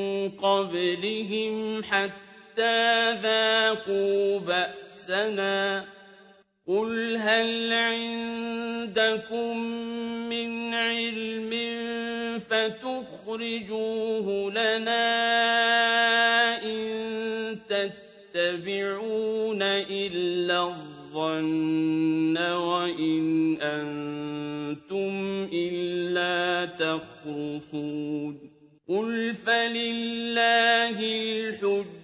قبلهم حتى ذاقوا بأسنا قل هل عندكم من علم فتخرجوه لنا إن تتبعون إلا الظن وإن أنتم إلا تخرصون قل فلله الحجة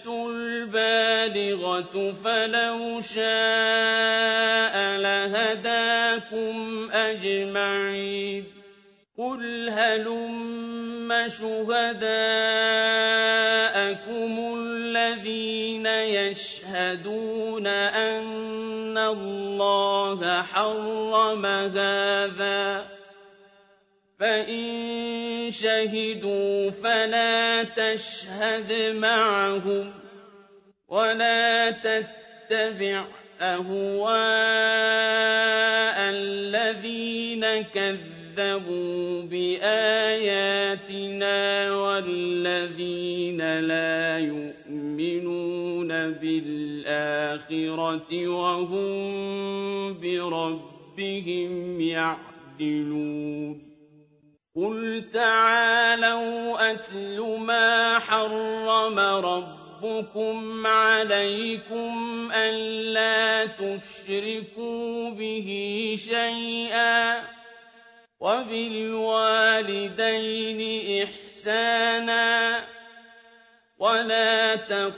البالغة فلو شاء لهداكم أجمعين قل هلم شهداءكم الذين يشهدون أن الله حرم هذا فإن شهدوا فلا تشهد معهم ولا تتبع أهواء الذين كذبوا بآياتنا والذين لا يؤمنون بالآخرة وهم بربهم يعدلون قل تعالوا أتل ما حرم ربكم عليكم ألا تشركوا به شيئا وبالوالدين إحسانا ولا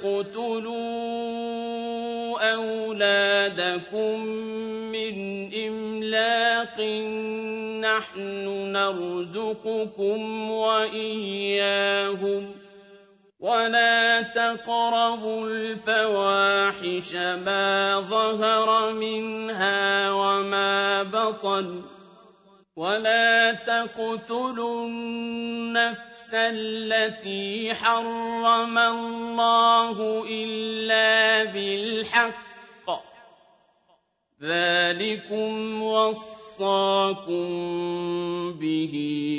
تقتلوا أولادكم من إملاق نحن نرزقكم وإياهم ولا تقربوا الفواحش ما ظهر منها وما بطن ولا تقتلوا النفس التي حرم الله إلا بالحق ذلكم وصاكم به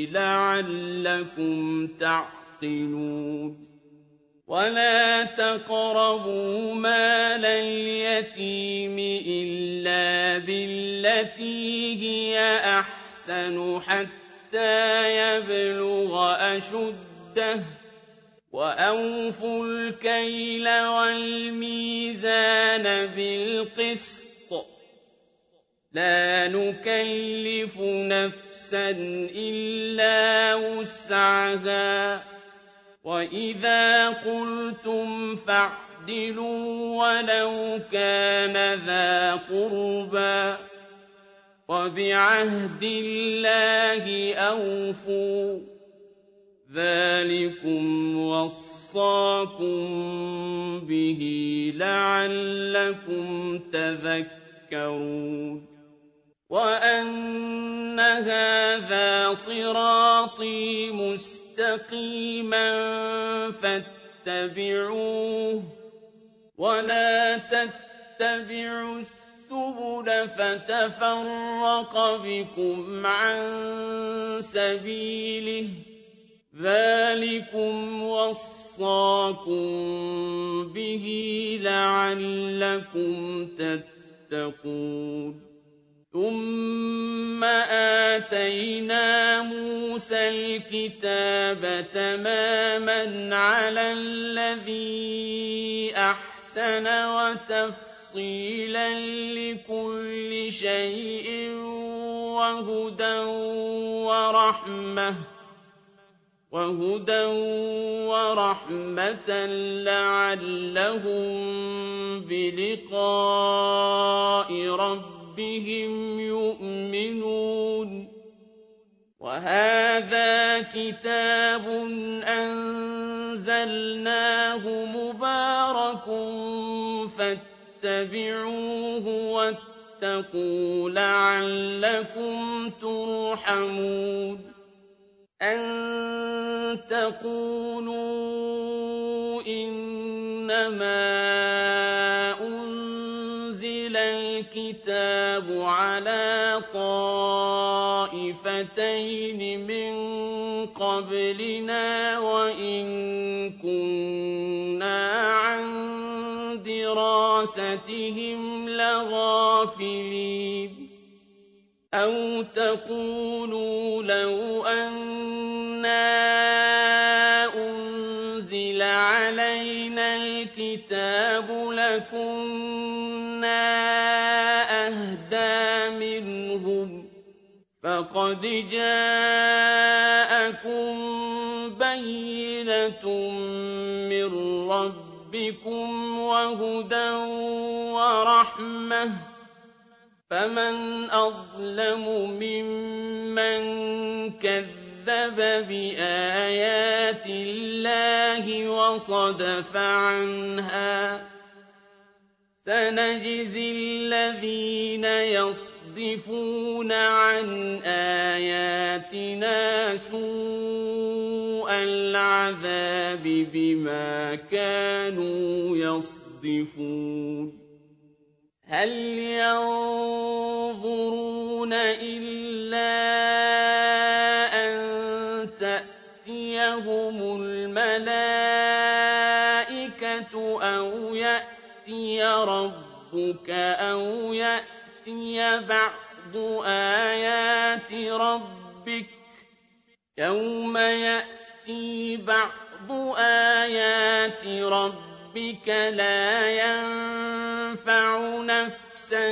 لعلكم تعقلون ولا تقربوا مال اليتيم إلا بالتي هي أحسن حتى يبلغ أشده وأوفوا الكيل والميزان بالقسط لا نكلف نفسا إلا وسعها وإذا قلتم فاعدلوا ولو كان ذا قربى وبعهد الله أوفوا ذلكم وصاكم به لعلكم تذكرون وأن هذا صراطي مستقيما تتبعوه ولا تتبعوا السبل فتفرق بكم عن سبيله ذلكم وصاكم به لعلكم تتقون ثم آتينا موسى الكتاب تماما على الذي أحسن وتفصيلا لكل شيء وهدى ورحمة وهدى ورحمة لعلهم بلقاء ربهم يؤمنون وهذا كتاب أنزلناه مبارك فاتبعوه واتقوا لعلكم ترحمون أن تقولوا إنما أنزل الكتاب على طائفتين من قبلنا وإن كنا عن دراستهم لغافلين أَوْ تَقُولُوا لَوْ أَنَّا أُنزِلَ عَلَيْنَا الْكِتَابُ لَكُنَّا أَهْدَىٰ مِنْهُمْ ۚ فَقَدْ جَاءَكُم بَيِّنَةٌ مِّن رَّبِّكُمْ وَهُدًى وَرَحْمَةٌ ۚ فمن أظلم ممن كذب بآيات الله وصدف عنها سنجزي الذين يصدفون عن آياتنا سوء العذاب بما كانوا يصدفون هل ينظرون إلا أن تأتيهم الملائكة أو يأتي ربك أو يأتي بعض آيات ربك يوم يأتي بعض آيات ربك ربك لا ينفع نفسا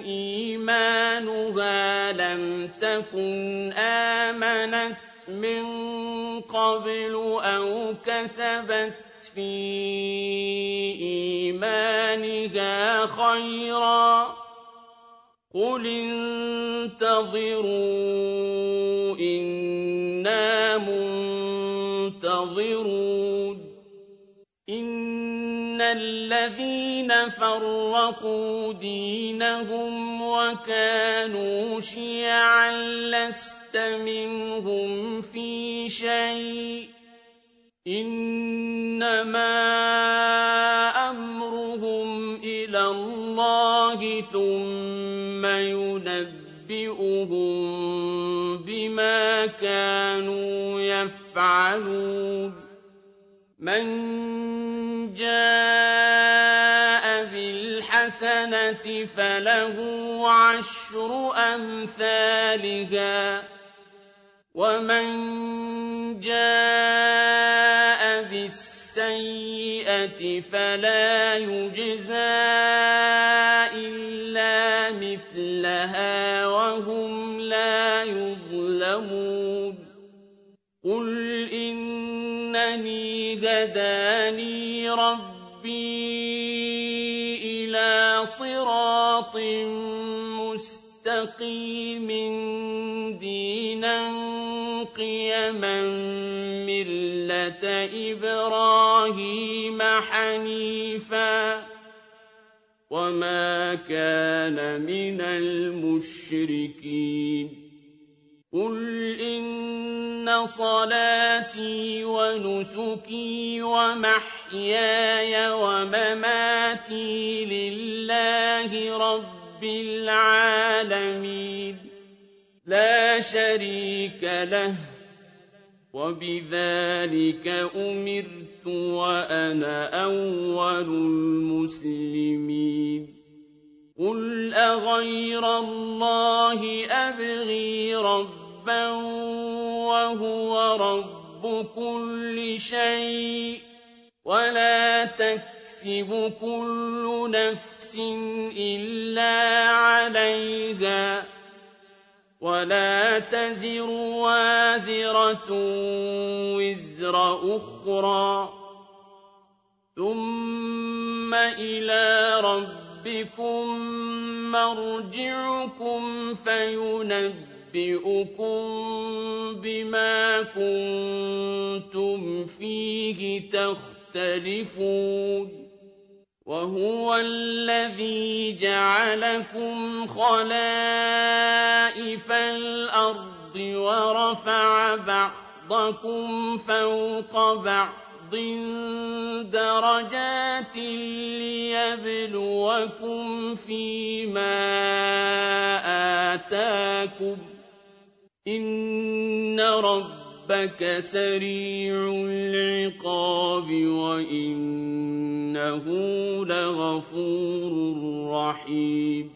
إيمانها لم تكن آمنت من قبل أو كسبت في إيمانها خيرا قل انتظروا إنا منتظرون إن الذين فرقوا دينهم وكانوا شيعا لست منهم في شيء إنما أمرهم إلى الله ثم ينبئهم بما كانوا يفعلون من جاء بالحسنة فله عشر أمثالها ومن جاء بالسيئة فلا يجزى إلا مثلها وهم لا يظلمون قل إنني هداني ربي إلى صراط مستقيم دينا قيما ملة إبراهيم حنيفا وما كان من المشركين قل إن صلاتي ونسكي ومحياي ومحياي ومماتي لله رب العالمين لا شريك له وبذلك أمرت وأنا أول المسلمين قل أغير الله أبغي ربا وهو رب كل شيء ولا تكسب كل نفس إلا عليها ولا تزر وازرة وزر أخرى ثم إلى ربكم مرجعكم فينبئكم بما كنتم فيه تختلفون وهو الذي جعلكم خلائف الأرض ورفع بعضكم فوق بعض درجات ليبلوكم فيما آتاكم إن ربك سريع العقاب وإنه لغفور رحيم